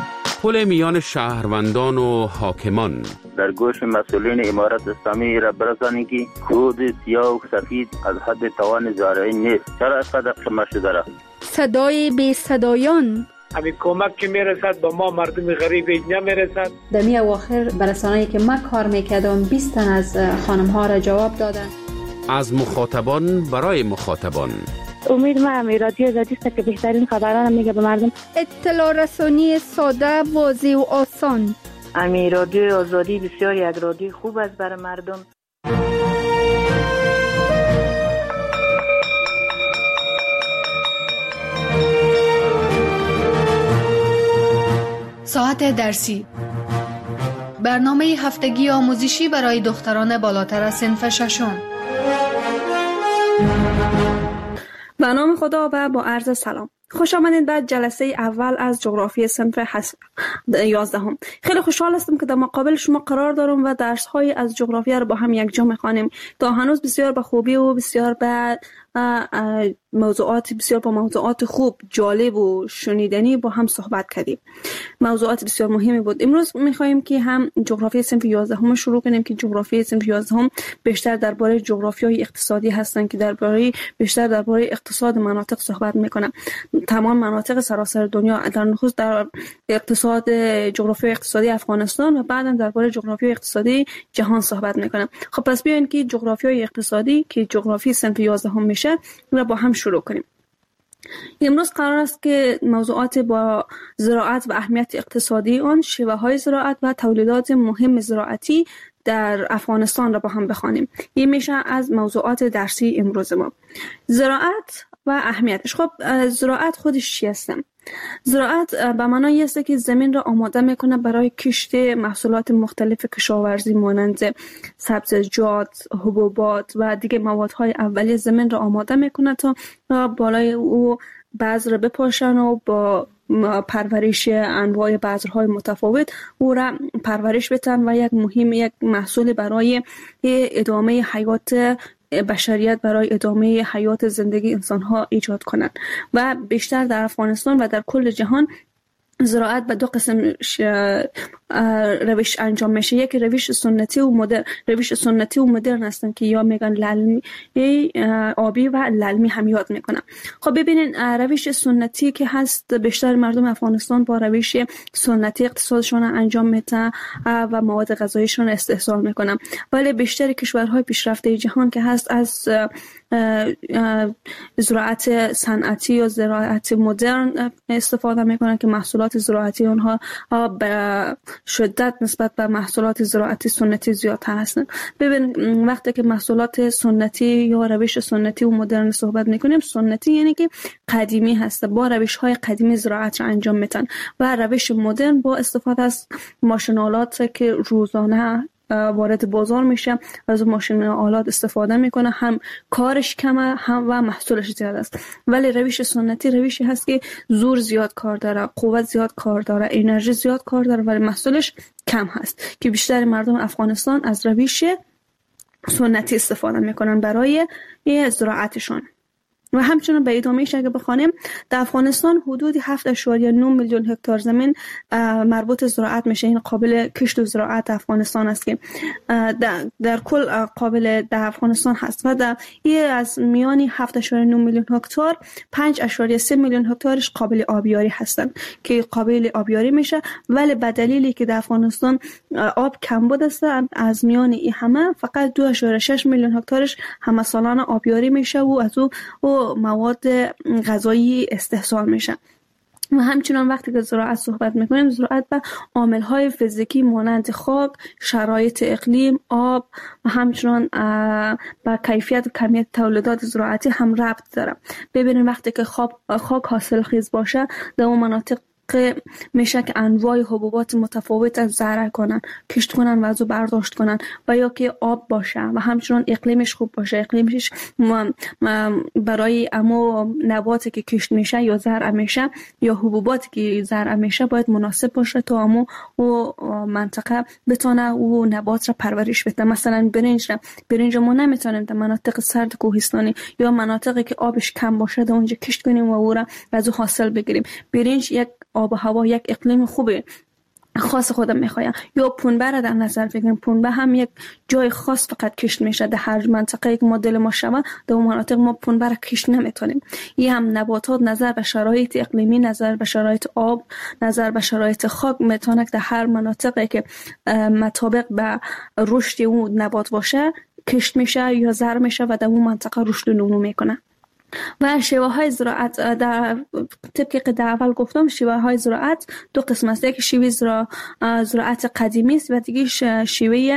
پل میان شهروندان و حاکمان. در گوش مسئولین امارت اسلامی را برسانید که کود سیاه و سفید از حد توان زارعی نیست. چرا اسقدر قمه شده را؟ صدای بی صدایان. همین کمک که میرسد با ما مردم غریب اینجا میرسد. در می اواخر برسانه‌ای که من کار میکردم بیست تن از خانم ها را جواب دادن. از مخاطبان برای مخاطبان. امید ما هم رادیو آزادی است که بهترین خبران میگه به مردم. اطلاع رسانی ساده، واضح و آسان. امی رادیو آزادی بسیار یک رادیو خوب است برای مردم. ساعت درسی، برنامه هفتگی آموزشی برای دختران بالاتر از صنف ششم. به نام خدا و با عرض سلام. خوش آمدید به جلسه اول از جغرافی صنف حس... یازدهم. خیلی خوشحال هستم که در مقابل شما قرار دارم و درس های از جغرافیا رو با هم یک جا می‌خوانیم. تا هنوز بسیار به خوبی و بسیار به موضوعات بسیار با موضوعات خوب، جالب و شنیدنی با هم صحبت کردیم. موضوعات بسیار مهمی بود. امروز می‌خوایم که هم جغرافی صنف یازدهم شروع کنیم که جغرافی صنف یازدهم بیشتر درباره جغرافیای اقتصادی هستن که درباره بیشتر درباره اقتصاد مناطق صحبت می‌کنن. تمام مناطق سراسر دنیا، در نخست در اقتصاد جغرافیای اقتصادی افغانستان و بعداً درباره جغرافیای اقتصادی جهان صحبت می‌کنم. خب پس بیاین که جغرافیای اقتصادی که جغرافی صنف یازدهم میشه و با هم شروع کنیم. امروز قرار است که موضوعات با زراعت و اهمیت اقتصادی آن، شیوه‌های زراعت و تولیدات مهم زراعتی در افغانستان را با هم بخوانیم. این میشه از موضوعات درسی امروز ما. زراعت و اهمیتش. خب زراعت خودش چی است؟ زراعت به معنای است که زمین را آماده میکنه برای کشت محصولات مختلف کشاورزی مانند سبزیجات، حبوبات و دیگه موادهای اولیه. زمین را آماده میکنه تا بالای او بذر بپاشن و با پرورش انواع بذرهای متفاوت او را پرورش بدن و یک مهم یک محصول برای ادامه حیات بشریت، برای ادامه حیات زندگی انسان‌ها ایجاد کنند. و بیشتر در افغانستان و در کل جهان زراعت به دو قسم روش انجام میشه. یک روش سنتی و مدرن. روش سنتی و مدرن هستن که یا میگن للمی آبی و للمی هم یاد میکنن. خب ببینین روش سنتی که هست، بیشتر مردم افغانستان با روش سنتی اقتصادشون انجام میدن و مواد غذاییشون استحصال میکنن. ولی بیشتر کشورهای پیشرفته جهان که هست از زراعت صنعتی یا زراعت مدرن استفاده میکنن که محصولات زراعتی اونها به شدت نسبت به محصولات زراعتی سنتی زیادتر هستند. ببین وقتی که محصولات سنتی یا روش سنتی و مدرن صحبت میکنیم، سنتی یعنی که قدیمی هست، با روش های قدیمی زراعت را انجام میدن، و روش مدرن با استفاده از ماشین‌آلات که روزانه وارد بازار میشه از ماشین آلات استفاده میکنه، هم کارش کمه هم و محصولش زیاد است. ولی روش سنتی روشی هست که زور زیاد کار داره، قوت زیاد کار داره، انرژی زیاد کار داره، ولی محصولش کم هست که بیشتر مردم افغانستان از روش سنتی استفاده میکنن برای زراعتشون. و همچنین به ادامهش اگه بخوانیم، در افغانستان حدود هفت اشاریه نه میلیون هکتار زمین مربوط زراعت میشه. این قابل کشت و زراعت افغانستان است که در, در کل قابل در افغانستان هست. و در این از میانی هفت اشاریه نه میلیون هکتار پنج اشاریه سه میلیون هکتارش قابل آبیاری هستن که قابل آبیاری میشه. ولی به دلیلی که در افغانستان آب کمبود است، از میان این همه فقط دو اشاریه شش میلیون هکتارش همه سالانه آبیاری میشه و از او و مواد غذایی استحصال میشه. و همچنان وقتی که زراعت صحبت میکنیم، زراعت به عامل‌های فیزیکی مانند خاک، شرایط اقلیم، آب و همچنان به کیفیت و کمیت تولیدات زراعتی هم ربط داره. ببینید وقتی که خاک حاصل خیز باشه، در اون مناطق میشه که انواع حبوبات متفاوت از زرع کنن، کشت کنن و از او برداشت کنن، و یا که آب باشه و همچنان اقلیمش خوب باشه. اقلیمش برای امو نباتی که کشت میشه یا زرع میشه یا حبوباتی که زرع میشه باید مناسب باشه تا امو و منطقه بتونه او نبات را پرورش بده. مثلا برنج را برنج ما نمیتونیم در مناطق سرد کوهستانی یا مناطقی که آبش کم باشه در اونجا کشت کنیم و او را از او حاصل بگیریم. برنج یک آب و هوا، یک اقلیم خوبه خاص خودم میخوایم. یا پنبه را در نظر بگیریم، پنبه هم یک جای خاص فقط کشت میشه در هر منطقه که مدل ما شوه، در اون مناطق ما پنبه را کشت نمیتونیم. این هم نباتات نظر به شرایط اقلیمی، نظر به شرایط آب، نظر به شرایط خاک میتونه در هر مناطقی که مطابق به رشد اون نبات باشه کشت میشه یا زر میشه و در اون منطقه رشد و نمو میکنه. و شیوه های زراعت در طبقی که در اول گفتم، شیوه های زراعت دو قسم است. یک شیوه زرا... زراعت قدیمی است و دیگه شیوه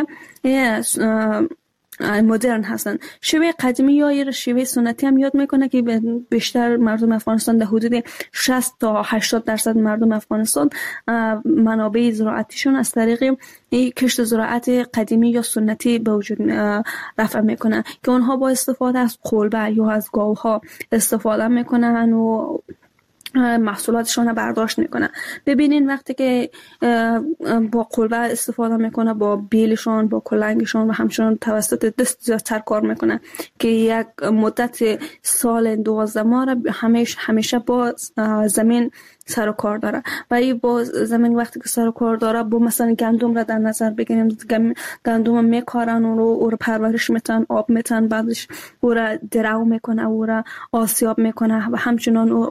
مدرن هستن. شیوه قدیمی یا شیوه سنتی هم یاد میکنه که بیشتر مردم افغانستان در حدود شصت تا هشتاد درصد مردم افغانستان منابع زراعتیشون از طریق کشت زراعت قدیمی یا سنتی به وجود رفع میکنن که اونها با استفاده از قلبه یا از گاوها استفاده میکنن و محصولاتشون برداشت میکنن. ببینین وقتی که با قلبه استفاده میکنه، با بیلشون، با کلنگشون و همچنان توسط دست زیادتر کار میکنه که یک مدت سال دوازده ماه را همیشه همیشه با زمین سر و کار داره. و این با زمین وقتی که سر و کار داره، با مثلا گندم را در نظر بگیریم، گندم میکارن و او رو پرورش میتن، آب میتن، بعدش او را درو میکنه، او را آسیاب میکنه و همچنان او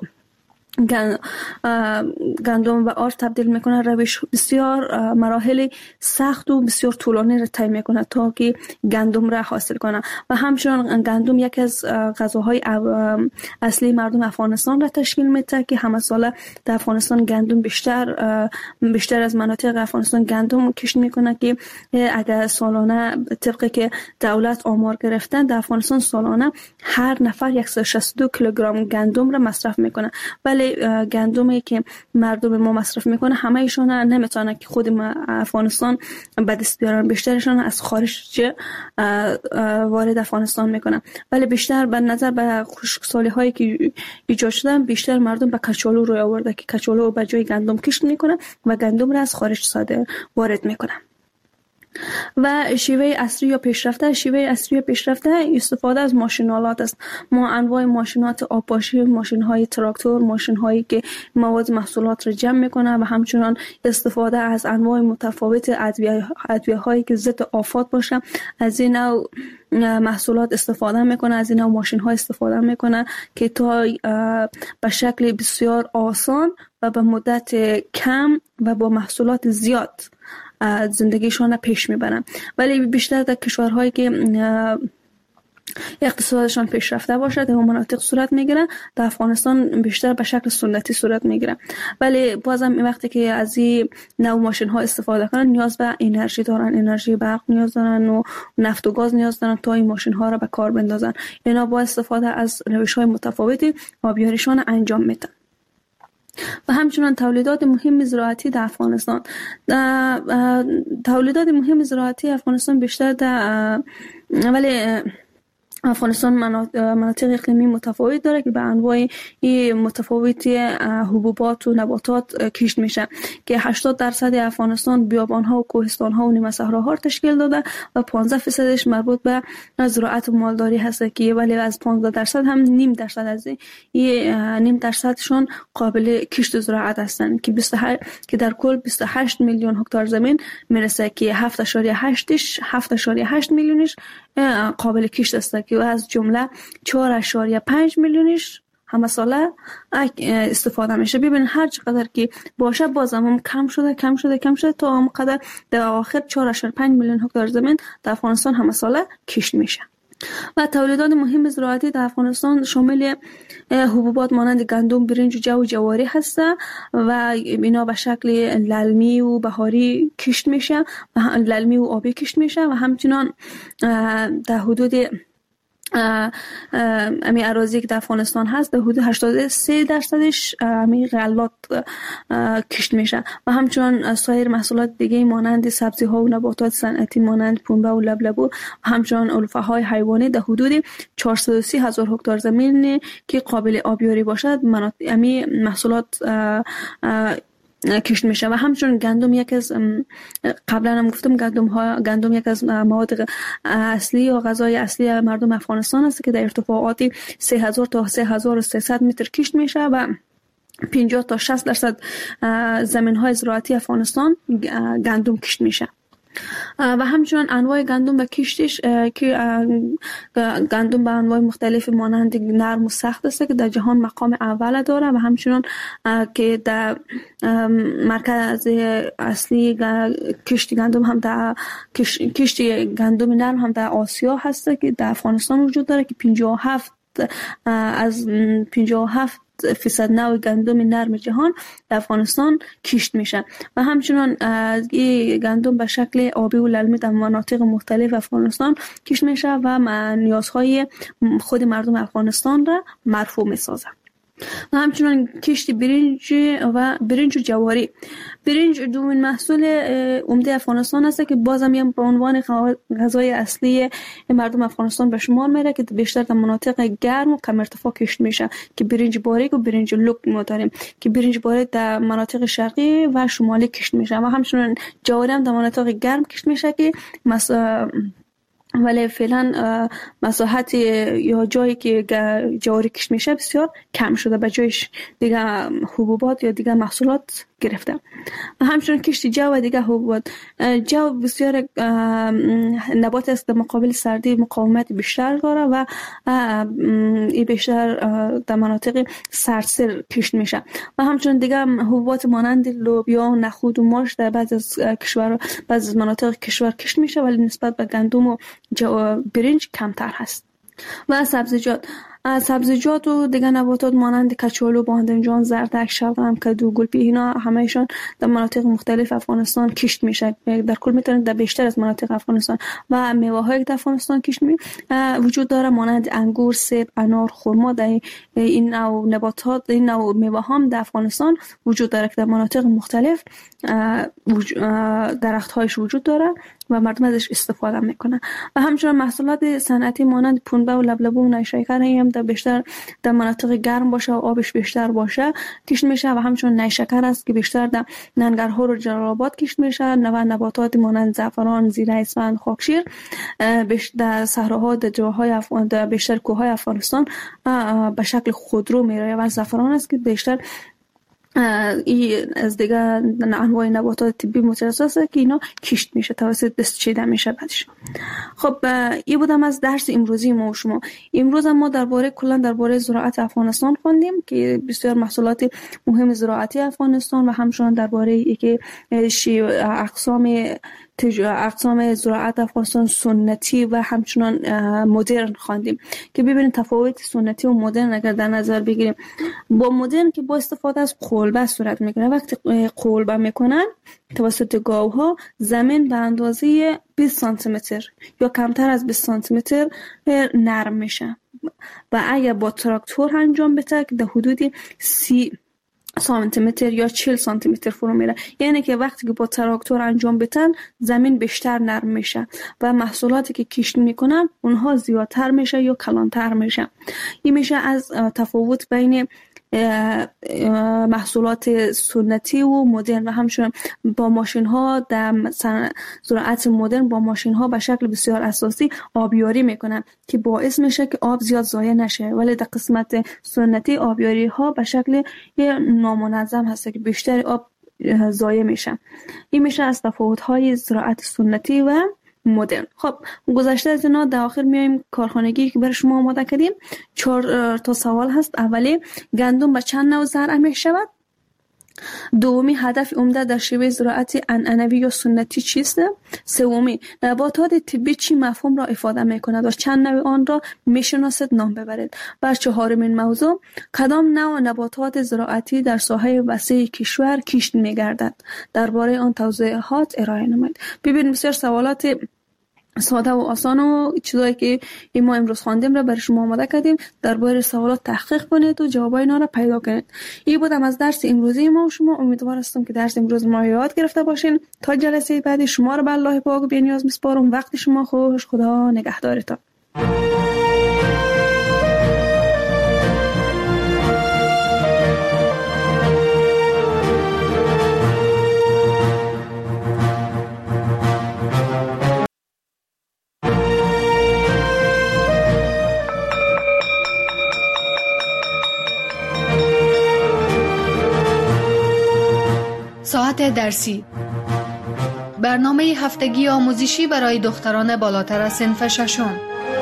گندم و آرد تبدیل میکنه. روش بسیار مراحل سخت و بسیار طولانی را طی میکنه تا که گندم را حاصل کنه. و همچنان گندم یکی از غذاهای اصلی مردم افغانستان را تشکیل میده که همه ساله در افغانستان گندم بیشتر بیشتر از مناطق افغانستان گندم کشت میکنه که اگر سالانه طبقی که دولت آمار گرفتن در افغانستان سالانه هر نفر صد و شصت و دو کیلوگرم گندم را مصرف میکنه. ولی گندمی که مردم ما مصرف میکنه همه ایشون نمیتونه که خود افغانستان به دست بیارن، بیشترشون از خارج وارد افغانستان میکنن. ولی بیشتر به نظر به خشکسالی هایی که ایجاد شدن، بیشتر مردم به کچالو روی آورده که کچالو به جای گندم کشت میکنه و گندم را از خارج صادر وارد میکنه. و شیوه اصلی یا پیشرفته شیوه اصلی یا پیشرفته استفاده از ماشینالات است. ما انواع ماشینات آبپاشی، ماشین‌های تراکتور، ماشین‌هایی که مواد محصولات را جمع می‌کنه و همچنان استفاده از انواع متفاوت ادویه ادویه‌هایی که ضد آفات باشه، از این نوع محصولات استفاده میکنه، از این نوع ماشین‌ها استفاده میکنه که تا به شکل بسیار آسان و به مدت کم و با محصولات زیاد زندگیشون پیش میبرن. ولی بیشتر در کشورهایی که اقتصادشان پیشرفته باشه در اون مناطق صورت میگیره، در افغانستان بیشتر به شکل سنتی صورت میگیره. ولی بازم این وقتی که از این نوع ماشین ها استفاده کنن نیاز به انرژی دارن، انرژی برق نیاز دارن و نفت و گاز نیاز دارن تا این ماشین ها را به کار بندازن. اینا با استفاده از روش های متفاوتی آبیاریشان انجام میدن. و همچنان تولیدات مهم زراعتی در افغانستان، تولیدات مهم زراعتی افغانستان بیشتر در ولی افغانستان مناطق اقلیمی متفاوت داره که به انواع متفاوتی حبوبات و نباتات کشت میشه که هشتاد درصد افغانستان بیابان‌ها و کوهستان‌ها و نیمه صحراها تشکیل داده و پانزده درصدش مربوط به زراعت و مالداری هست که ولی از پانزده درصد هم نیم درصد از این نیم درصدشون قابل کشت زراعت هستند که بیست و هشت که در کل بیست و هشت میلیون هکتار زمین میرسه که هفت اشاریه هشت میلیونش قابل کشت است که از جمله چهار اشاریه پنج میلیونش همه ساله استفاده میشه. ببین هر چقدر که باشه بازم هم کم شده کم شده کم شده تا هم قدر در آخر چهار اشاریه پنج میلیون هکتار زمین در افغانستان همه ساله کشت میشه. و تولیدات مهم زراعتی در افغانستان شامل حبوبات مانند گندم، برنج و جو و جواری هست و اینا به شکل للمی و بهاری کشت میشه و للمی و آبی کشت میشه و همچنان در حدود امی اراضی که در افغانستان هست در حدود هشتاد و سه درصدش امی غلات کشت میشه و همچنان سایر محصولات دیگه مانند سبزی ها و نباتات صنعتی مانند پنبه و لبلبو و همچنان علوفه های حیوانی در حدود چهارصد و سی هزار هکتار زمین که قابل آبیاری باشد امی محصولات کشت میشه. و همچنین گندم یک از قبلا هم گفتم گندم ها گندم یک از مواد اصلی یا غذای اصلی مردم افغانستان است که در ارتفاعات سه هزار تا سه هزار و سیصد متر کشت میشه و پنجاه تا شصت درصد زمین های زراعتی افغانستان گندم کشت میشه و همچنان انواع گندم و کشتش که گندم به انواع مختلف مانند نرم و سخت است که در جهان مقام اول داره و همچنان که در مرکز اصلی کشت گندم هم در کشت گندم نرم هم در آسیا هست که در افغانستان وجود داره که پنجاه و هفت از پنجاه و هفت فیصد نوع گندم نرم جهان در افغانستان کشت میشه و همچنان این گندم به شکل آبی و للمی در مناطق مختلف افغانستان کشت میشه و نیازهای خود مردم افغانستان را مرفوع میسازه. و همچنان کشت برنج و برنج و جواری. برنج دومین محصول عمده افغانستان است که بازم هم به عنوان غذای اصلی مردم افغانستان به شمار میره که بیشتر در مناطق گرم و کم ارتفاع کشت میشه که برنج باریک و برنج لوک ما داریم که برنج باریک در مناطق شرقی و شمالی کشت میشه و همچنان جواری هم در مناطق گرم کشت میشه که مثلا ولی فعلا مساحت یا جایی که جواری کشت میشه بسیار کم شده، به جایش دیگه حبوبات یا دیگه محصولات گرفته. و همچنین کشت جو و دیگه حبوبات. جو بسیار نبات است در مقابل سردی مقاومت بیشتر داره و این بیشتر در مناطق سردسیر کشت میشه و همچنین دیگه حبوبات مانند لوبیا و نخود و ماش در بعضی از کشور بعضی از مناطق کشور کشت میشه ولی نسبت به گندم و برنج کمتر هست. و سبزیجات سبزیجات و دیگر نباتات مانند کچالو، بادمجان، زردک، شلغم، کدو، گلپی اینا همهشان در مناطق مختلف افغانستان کشت میشه. در کل میتونه در بیشتر از مناطق افغانستان و میوه های در افغانستان کشت می وجود داره مانند انگور، سیب، انار، خرما. در این نوع نباتات این نوع میوه هم در افغانستان وجود داره که در مناطق مختلف درخت هایش وجود داره و مردم ازش استفاده میکنن. و همچنین محصولات صنعتی مانند پنبه و لبلبو و نیشکر هم در بیشتر در مناطق گرم باشه و آبش بیشتر باشه کشت میشه و همچنین نیشکر است که بیشتر در ننگرهار و جلال آباد کشت میشه. و نباتات مانند زعفران، زیره، اسفند، خاکشیر در صحراها در جاهای افغان در بیشتر کوههای افغانستان به شکل خودرو میره و زعفران است که بیشتر این از دیگه انواع نباتات طبی متخصص است که اینا کشت میشه توسط دست چیده میشه بعدش. خب این بودم از درس امروزی ما و شما. امروز ما درباره کلا درباره زراعت افغانستان خوندیم که بسیار محصولات مهم زراعتی افغانستان و همچنین درباره اینکه اقسام اقسام زراعت افغانستان سنتی و همچنان مدرن خواندیم که ببینید تفاوت سنتی و مدرن اگر در نظر بگیریم. با مدرن که با استفاده از قلبه صورت میکنه. وقتی قلبه میکنن توسط گاوها زمین به اندازه بیست سانتی متر یا کمتر از بیست سانتی متر نرم میشه و اگر با تراکتور انجام بده که در حدود سی سانتی متر یا چهل سانتی متر فرو میره. یعنی که وقتی که با تراکتور انجام بدن زمین بیشتر نرم میشه و محصولاتی که کشت میکنن اونها زیادتر میشه یا کلانتر میشه. این میشه از تفاوت بین محصولات سنتی و مدرن و همچنین با ماشین ها در زراعت مدرن با ماشین ها به شکل بسیار اساسی آبیاری میکنن که باعث میشه که آب زیاد ضایع نشه ولی در قسمت سنتی آبیاری ها به شکل نامنظم هست که بیشتر آب ضایع میشه. این میشه از تفاوت های زراعت سنتی و مدرن. خب گذشته از اینا در آخر میایم کارخانگی که برای شما آماده کردیم. چهار تا سوال هست. اولی گندم به چند نوع زرع می شود؟ دومی هدف عمده در شیوه زراعت عنعنوی یا سنتی چیست؟ سومی نباتات طبی چی مفهوم را افاده می کند و چند نوع آن را می شناسید نام ببرید. بر چهارمین موضوع کدام نوع نباتات زراعتی در ساحه وسیع کشور کشت می گردد؟ درباره آن توضیحات ارائه نمایید. ببینید بسیار سوالات ساده و آسان و چیزایی که ما امروز خواندیم را برای شما آماده کردیم. درباره سوالات تحقیق کنید و جوابای اینا را پیدا کنید. این بودم از درس امروزی ما و شما. امیدوار هستم که درس امروز ما یاد گرفته باشین. تا جلسه بعدی شما را به الله پاک و بی‌نیاز میسپارم. وقت شما خوش. خدا نگهدارتان. ساعت درسی، برنامه هفتگی آموزشی برای دختران بالاتر از صنف ششم.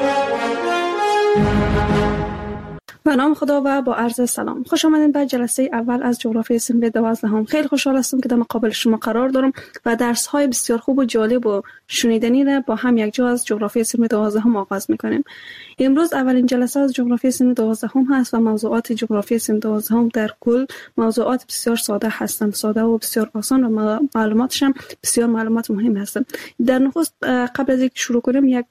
به نام خدا و با عرض سلام. خوش آمدید به جلسه اول از جغرافی صنف دوازدهم. خیلی خوشحال هستم که در مقابل شما قرار دارم و درس های بسیار خوب و جالب و شنیدنی را با هم یک جا از جغرافی صنف دوازدهم آغاز میکنیم. امروز اولین جلسه از جغرافی صنف دوازدهم هست و موضوعات جغرافی صنف دوازدهم در کل موضوعات بسیار ساده هستند، ساده و بسیار آسان و معلوماتش هم بسیار معلومات مهم هستند. در نخست قبل از اینکه شروع کنیم یک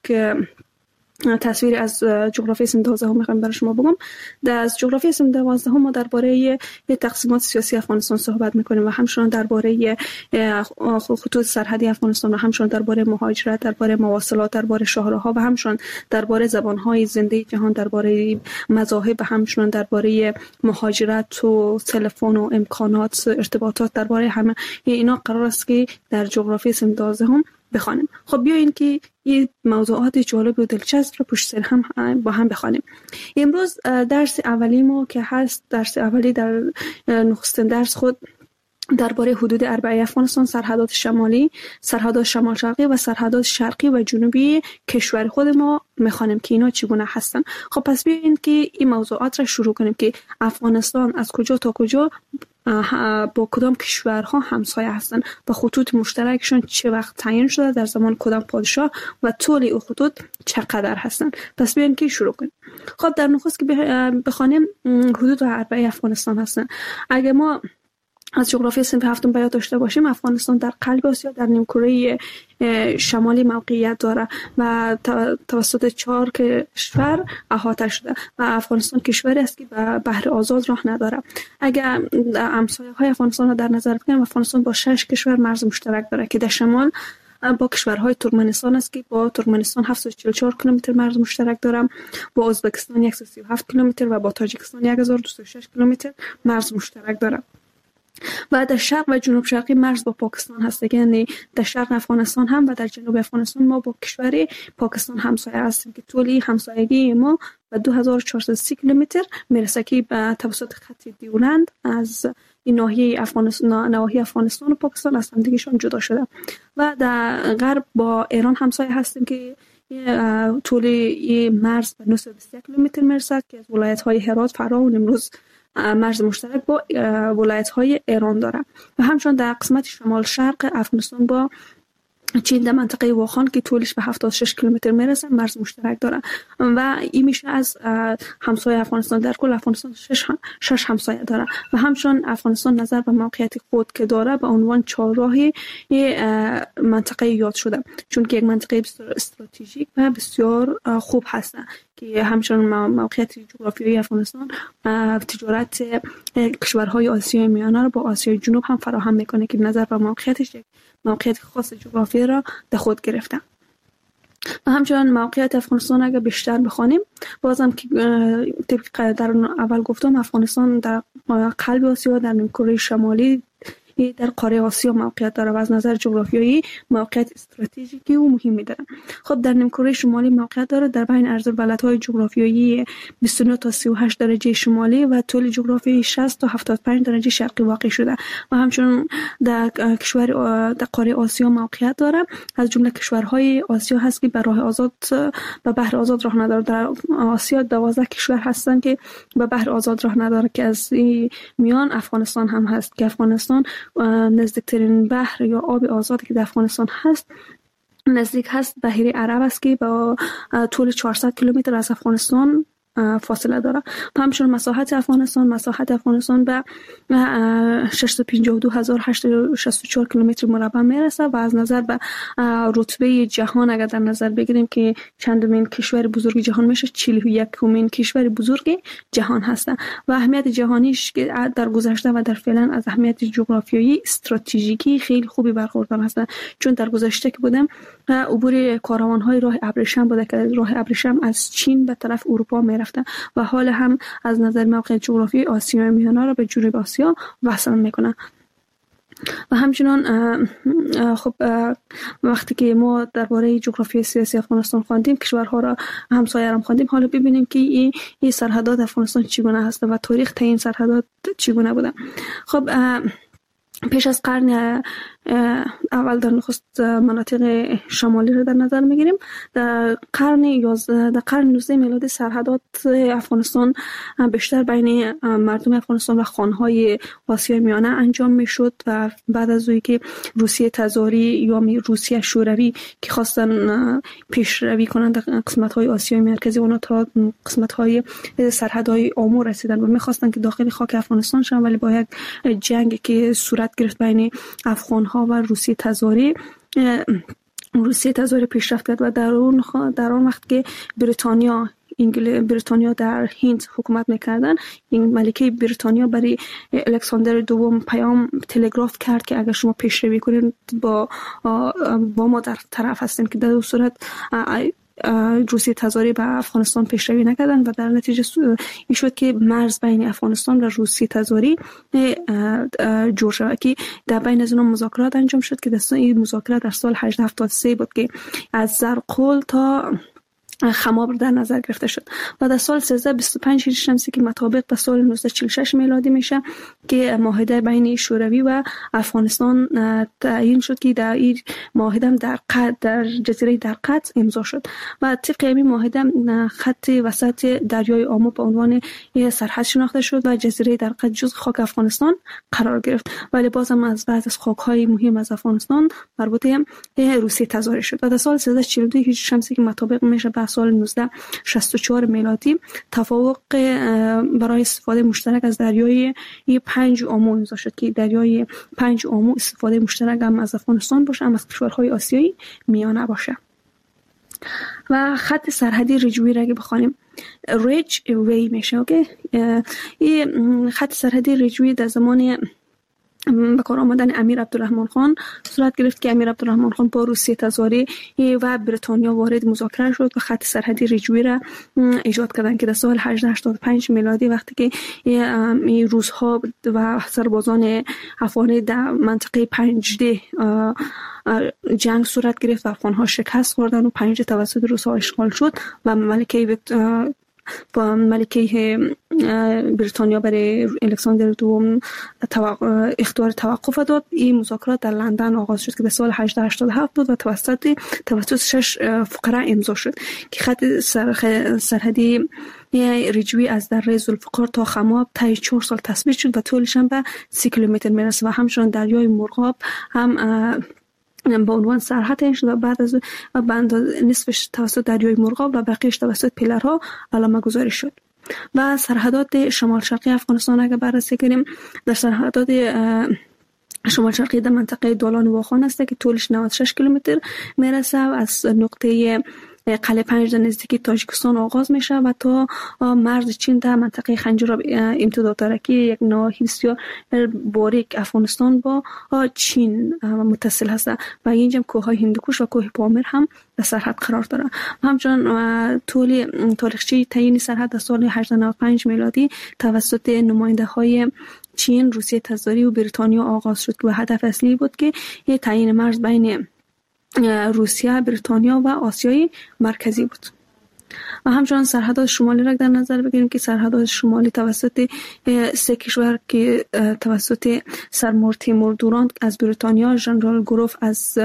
تصویر از جغرافی صنف دوازدهم میخوام برای شما بگم. در از جغرافی صنف دوازدهم ما درباره تقسیمات سیاسی افغانستان صحبت میکنیم و همچنین درباره خطوط سرحدی افغانستان و همچنین درباره مهاجرت، درباره مواصلات، درباره شاهراها و همچنین درباره زبانهای زنده جهان، درباره مذاهب و همچنین درباره مهاجرت و تلفن و امکانات ارتباطات، درباره همه اینا قرار است که در جغرافی صنف دوازدهم بخوانیم. خب بیاین که این موضوعات جالب و دلچسب را پشت سر هم با هم بخوانیم. امروز درس اولی ما که هست درس اولی در نخستین درس خود درباره حدود اربعه افغانستان، سرحدات شمالی، سرحدات شمال شرقی و سرحدات شرقی و جنوبی کشور خود ما میخوانیم که اینا چگونه هستن. خب پس بیاین که این موضوعات را شروع کنیم که افغانستان از کجا تا کجا با کدام کشورها همسایه هستن و خطوط مشترکشون چه وقت تعیین شده، در زمان کدام پادشاه و طول این خطوط چقدر هستن. پس بیاین که شروع کنیم. خب در نخست که بخوانیم حدود اربعه افغانستان هستن. اگه ما از جغرافی صنف هفتم بیان داشته باشیم، افغانستان در قلب آسیا در نیمکره شمالی موقعیت داره و توسط چهار کشور احاطه شده و افغانستان کشوری است که به بحر آزاد راه نداره. اگر همسایه های افغانستان را در نظر بگیریم، افغانستان با شش کشور مرز مشترک داره که در شمال با کشورهای ترکمنستان است که با ترکمنستان هفتصد و چهل و چهار کیلومتر مرز مشترک دارم، با ازبکستان صد و سی و هفت کیلومتر و با تاجیکستان هزار و دویست و شش کیلومتر مرز مشترک دارم. و در شرق و جنوب شرقی مرز با پاکستان هست، یعنی در شرق افغانستان هم و در جنوب افغانستان ما با کشور پاکستان همسایه هستیم که طول همسایگی ما به دو هزار و چهارصد و سی کیلومتر میرسه که به توسط خط دیولند از این ناحیه افغانستان نواحی افغانستان و پاکستان از همدیگه‌شان جدا شده. و در غرب با ایران همسایه هستیم که طول این مرز به نهصد و بیست و یک کیلومتر میرسه که از ولایت‌های هرات، فرا و نیمروز مرز مشترک با ولایت‌های ایران داره. و همچنین در قسمت شمال شرق افغانستان با چین در منطقه واخان که طولش به هفتاد و شش کیلومتر میرسه مرز مشترک داره و این میشه از همسایه افغانستان. در کل افغانستان شش, شش همسایه داره و همچنین افغانستان نظر به موقعیت خود که داره به عنوان چهارراهی منطقه یاد شده، چون که یک منطقه بسیار استراتژیک و بسیار خوب هست که همچنین موقعیت جغرافیایی افغانستان تجارت کشورهای آسیای میانه رو با آسیای جنوب هم فراهم میکنه که نظر به موقعیتش یک موقعیت خاص جغرافیایی را در خود گرفته. و همچنین موقعیت افغانستان اگر بیشتر بخوانیم، بازم که طبق در اول گفتم افغانستان در قلب آسیا در نیمکره شمالی در قاره آسیا موقعیت داره و از نظر جغرافیایی موقعیت استراتژیکی و مهمی داره. خب در نیمکره شمالی موقعیت داره در بین عرض بلدهای جغرافیایی بیست و نه تا سی و هشت درجه شمالی و طول جغرافیایی شصت تا هفتاد و پنج درجه شرقی واقع شده و همچنین در کشور در قاره آسیا موقعیت داره. از جمله کشورهای آسیا هست که به راه آزاد به بحر آزاد راه نداره. در آسیا دوازده کشور هستن که به بحر آزاد راه نداره که از میان افغانستان هم هست که افغانستان نزدیکترین بحر یا آب آزادی که در افغانستان هست نزدیک هست بحیره عرب است که با طول چهارصد کیلومتر از افغانستان فاصله داره. همچنین مساحت افغانستان مساحت افغانستان به ششصد و پنجاه و دو هزار و هشتصد و شصت و چهار کیلومتر مربع میرسه و از نظر به رتبه جهان اگر در نظر بگیریم که چندمین کشور بزرگ جهان میشه، چهل و یکمین کشور بزرگ جهان هسته و اهمیت جهانیش که در گذشته و در فعلا از اهمیت جغرافیایی استراتژیکی خیلی خوبی برخوردار هستند، چون در گذشته که بودم عبور کاروان‌های راه ابریشم بوده که راه ابریشم از چین به طرف اروپا میرفته و حال هم از نظر موقع جغرافیایی آسیای میانه را به جنوب آسیا وصل میکنه. و همچنان خب وقتی که ما درباره جغرافی سیاسی افغانستان خواندیم، کشورها را همسایه را خواندیم، حالا ببینیم که این این سرحدات افغانستان چگونه هست و تاریخ تعیین سرحدات چگونه بوده. خب پیش از قرن اول در نخست مناطق شمالی رو در نظر میگیریم. در قرن یازده در قرن نوزده میلادی سرحدات افغانستان بیشتر بین مردم افغانستان و خانهای آسیای میانه انجام میشد و بعد از اونی که روسیه تزاری یا روسیه شوروی که خواستن پیشروی کنند در قسمت‌های آسیای مرکزی، اونا تا قسمت‌های سرحدهای آمو رسیدن و می‌خواستن که داخل خاک افغانستان شون، ولی با یک جنگ که صورت گرفت بین افغان‌ها و روسیه تزاری روسیه تزاری پیشرفت کرد و در اون در اون وقت که بریتانیا انگلیس بریتانیا در هند حکومت میکردن، این ملکه بریتانیا برای الکساندر دوم پیام تلگراف کرد که اگر شما پیشروی کنید با با ما در طرف هستیم، که در اون صورت روسیه تزاری به افغانستان پیشروی نکردن و در نتیجه این شد که مرز بین افغانستان و روسیه تزاری جور شد که در بین از اونها مذاکرات انجام شد که در این مذاکرات در سال هجده هفتاد و سه بود که از زرقول تا خماب در نظر گرفته شد و در سال سیزده و بیست و پنج هجری شمسی که مطابق به سال نوزده و چهل و شش میلادی میشه که معاهده بین شوروی و افغانستان تعیین شد که در این معاهده در قد در جزیره در قد امضا شد و طبق این معاهده خط وسط دریای آمو به عنوان یک سرحد شناخته شد و جزیره در قد جزء خاک افغانستان قرار گرفت، ولی بازم از بعض از خاک‌های مهم از افغانستان مربوط به روسیه تزاری شد و در سال سیزده و چهل و دو هجری شمسی که مطابق میشه به سال نوزده و شصت و چهار میلادی توافق برای استفاده مشترک از دریای پنج آمو امضا شد که دریای پنج آمو استفاده مشترک هم از افغانستان باشه، هم از کشورهای آسیایی میانه باشه. و خط سرحدی رجوی را اگه بخوانیم ریج وی میشه. اوکی، این خط سرحدی رجوی در زمان به کار آمدن امیر عبدالرحمن خان صورت گرفت که امیر عبدالرحمن خان با روسیه تزاری و بریتانیا وارد مذاکره شد و خط سرحدی رجوی را ایجاد کردند که در سال هجده و هشتاد و پنج میلادی وقتی که این روس‌ها و سربازان افغانی در منطقه پنجده جنگ صورت گرفت و افغان‌ها شکست خوردن و پنجده توسط روس‌ها اشغال شد و ملکه با ملکه بریتانیا برای الکساندر دوم اختیار توقف داد. این مذاکرات در لندن آغاز شد که در سال هجده و هشتاد و هفت بود و توسط توسط شش فقره امضا شد که خط سرحدی رجوی از دره ذوالفقار تا خماب طی چهار سال تثبیت شد و طولش هم به سی کیلومتر میرسه و همچنین دریای مرغاب هم با عنوان سرحد این شد و بعد از بند نصفش توسط دریای مرغاب و بقیهش توسط پیلرها علامه گذاری شد. و سرحدات شمال شرقی افغانستان اگر بررسی کنیم، در سرحدات شمال شرقی در منطقه دولان واخان است که طولش نود و شش کیلومتر میرسه و از نقطه قلعه پنج در نزدیکی تاجیکستان آغاز میشه و تا مرز چین در منطقه خنجراب امتداد داره که یک ناحیه بسیار باریک افغانستان با چین متصل هست و اینجا کوههای هندوکوش و کوه پامیر هم در سرحد قرار داره. همچنین طول تاریخچه تعیین سرحد در سال هجده و نود و پنج میلادی توسط نماینده های چین، روسیه تزاری و بریتانیا آغاز شد و هدف اصلی بود که یک تعیین مرز بین روسیه، بریتانیا و آسیای مرکزی بود. و همچنان سرحدات شمالی را در نظر بگیریم که سرحدات شمالی توسط سه کشور که توسط سرمور تیمور دوران از بریتانیا، ژنرال گروف از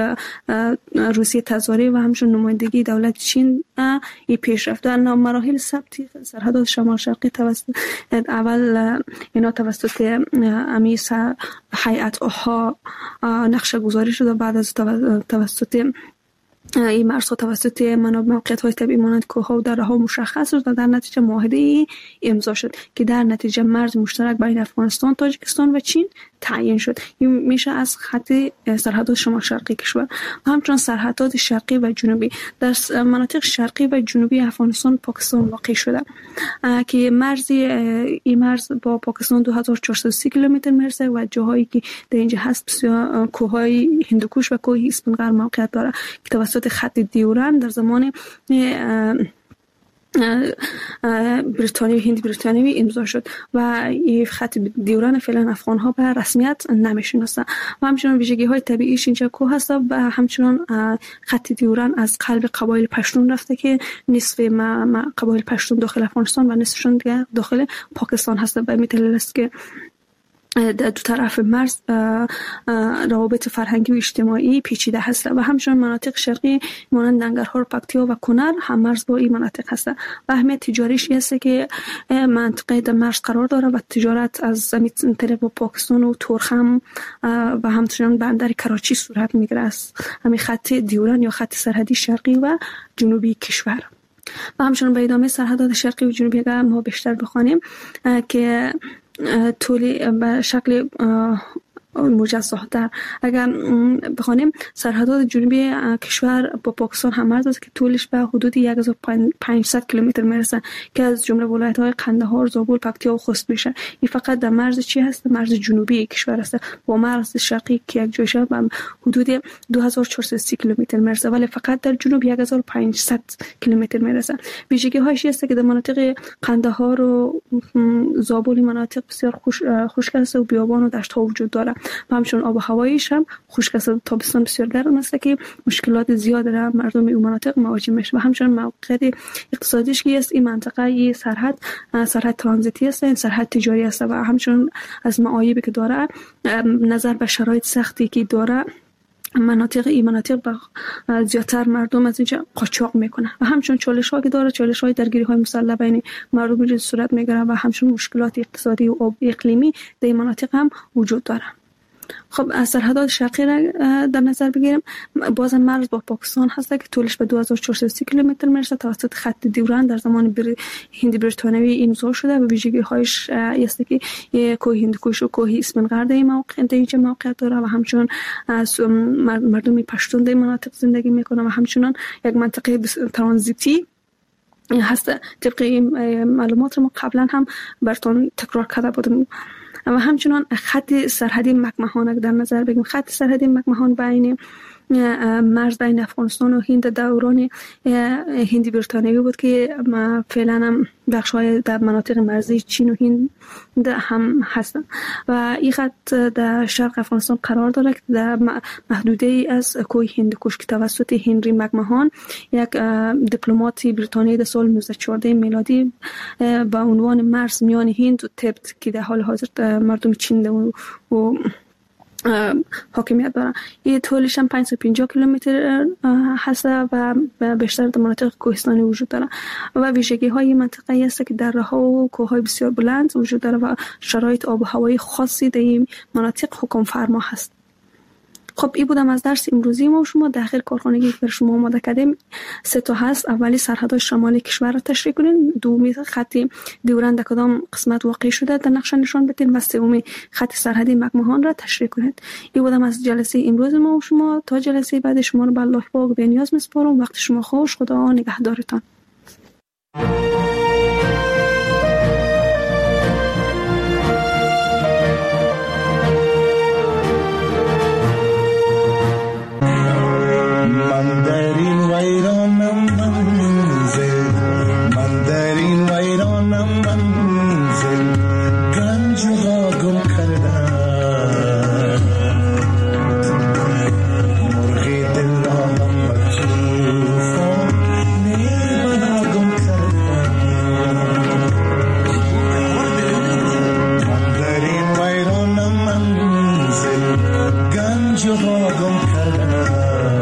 روسیه تزاری و همچنین نمایندگی دولت چین ای پیش رفت. در مراحل ثبت سرحدات شمال شرقی توسط اول اینا توسط امی هیئت ها نقشه گذاری شد و بعد از توسط این مرزها توسط منابع موقعیت های طبیعی مانند کوه‌ها و دره‌ها مشخص شد و در نتیجه معاهده امضا شد که در نتیجه مرز مشترک بین افغانستان، تاجیکستان و چین تعیین شد. این میشه از خط سرحدات شمال شرقی کشور. و همچنین سرحدات شرقی و جنوبی در مناطق شرقی و جنوبی افغانستان پاکستان واقع شده که مرز این مرز با پاکستان دو هزار و چهارصد و سی کیلومتر میرسه و جاهایی که در اینجا هست بسیار کوههای هندوکوش و کوه اسفندقر موقعیت داره که توسط خط دیورند در زمان بریتانیایی هند بریتانیایی امضا شد و این خط دیوران فعلا افغان ها به رسمیت نمیشناسن و همچنین ویژگی های طبیعیش اینجا کوه هست و همچنین خط دیوران از قلب قبایل پشتون رفته که نصف قبایل پشتون داخل افغانستان و نصفشون دیگه داخل پاکستان هست. به این دلیل است که در دو طرف مرز روابط فرهنگی و اجتماعی پیچیده هست و همچنین مناطق شرقی مانند ننگرهار، پکتیا و کنر هم مرز با این مناطق هست و اهمیت تجاریش است که منطقه در مرز قرار داره و تجارت از زمین طریق با پاکستان و ترخم و همچنین بندر کراچی صورت میگیره است. همین خط دیوران یا خط سرحدی شرقی و جنوبی کشور. و همچنین به ادامه سرحدات شرقی و جنوبی اگر ما بیشتر بخوانیم که طولی به شکل مجزاتر اگر بخوانیم سرحدات جنوبی کشور با پاکستان هم مرز است که طولش به حدود یک هزار و پانصد کیلومتر میرسه که از جمله ولایت‌های قندهار، زابل، پکتیا و خوست میشه. این فقط در مرز چی هست؟ مرز جنوبی کشور است. با مرز شرقی که یک جایشه به حدود دو هزار و چهارصد و سی کیلومتر میرسه ولی فقط در جنوب یک هزار و پانصد کیلومتر میرسه. ویژگی هاش است که در مناطق قندهار و زابل مناطق بسیار خشک است و بیابان و دشت ها وجود داره. و همچنین آب و هوایش هم خشک است. تابستان بسیار گرم است که مشکلات زیاد را مردم این مناطق مواجه میشه. و همچنین موقعیت اقتصادیش که است این منطقه این سرحد سرحد ترانزیتی است، این سرحد تجاری است و همچنین از معایبی که داره نظر به شرایط سختی که داره مناطق این مناطق با زیادتر مردم از اینجا قاچاق میکنه و همچنین چالش ها که داره چالش های درگیری های مسلح بین مردم اینجا صورت میگیره و همچنین مشکلات اقتصادی و اقلیمی در این مناطق هم وجود داره. خب از سرحدات شرقی را در نظر بگیریم باز مرز با پاکستان هست که طولش به دو هزار و چهارصد و سی کیلومتر میرسه توسط خط دیوران در زمان بر... هند بریتانیایی امضا شده و ویژگی هایش است که کوه هندوکش و کوه اسفندیار در این موقع در اینجا موقعیت داره و همچنین از مردم پشتون در مناطق زندگی میکنه و همچنین یک منطقه ترانزیتی هست. طبق معلومات ما قبلا هم براتون تکرار کرده بودم. و همچنان خط سرحدی مکمهان در نظر بگیریم خط سرحدی مکمهان بین مرز بین افغانستان و هند دوران هندی بریتانیایی بود که فعلا هم بخش‌های در مناطق مرزی چین و هند هم هستند و این خط در شرق افغانستان قرار دارد که در محدوده ای از کوه هندوکش که توسط هنری مکمهان یک دیپلمات بریتانیایی در سال نوزده چهارده میلادی با عنوان مرز میان هند و تبت که در حال حاضر مردم چین و, و حاکمیت دارن این طولش هم پانصد و پنجاه کیلومتر هست و بیشتر در مناطق کوهستانی وجود داره و ویژگی های منطقه است که دره ها و کوه های بسیار بلند وجود داره و شرایط آب و هوایی خاصی در این مناطق حکم فرما هست. خب این بودم از درس امروزی ما و شما. در آخر کارخانگی که بر شما آماده کردیم سه تا هست. اولی سرحد شمالی کشور را تشریح کنین، دومی خط دیوران در کدام قسمت واقع شده در نقشه نشان بدین و سومی خط سرحدی مکمهان را تشریح کنید. این بودم از جلسه امروز ما و شما. تا جلسه بعد شما رو به الله پاک به نیاز میسپارم. وقت شما خوش. خدا نگهدارتان. من در این ویرانم منزل من در این ویرانم منزل گنج را گم کردم مرغی دل را هم بچوفان نیبنا گم کردم من در این ویرانم منزل گنج را گم کردم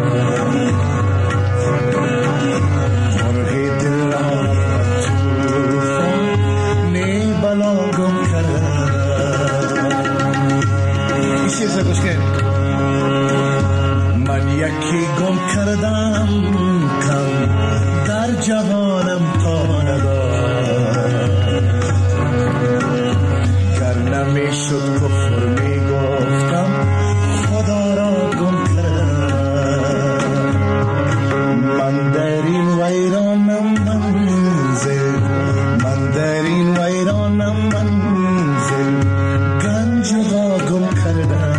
من یکی گم کردم کم در جهانم تا ندار گر نمیشد کفر میگفتم خدا را گم کردم من در این ویرانم منزل من در این ویرانم منزل گنج را گم کردم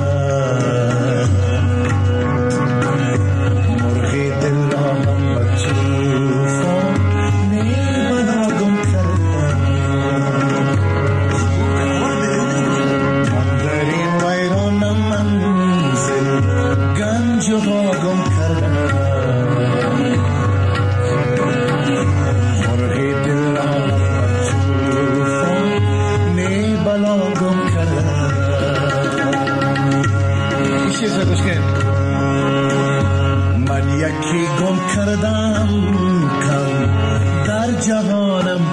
جهانم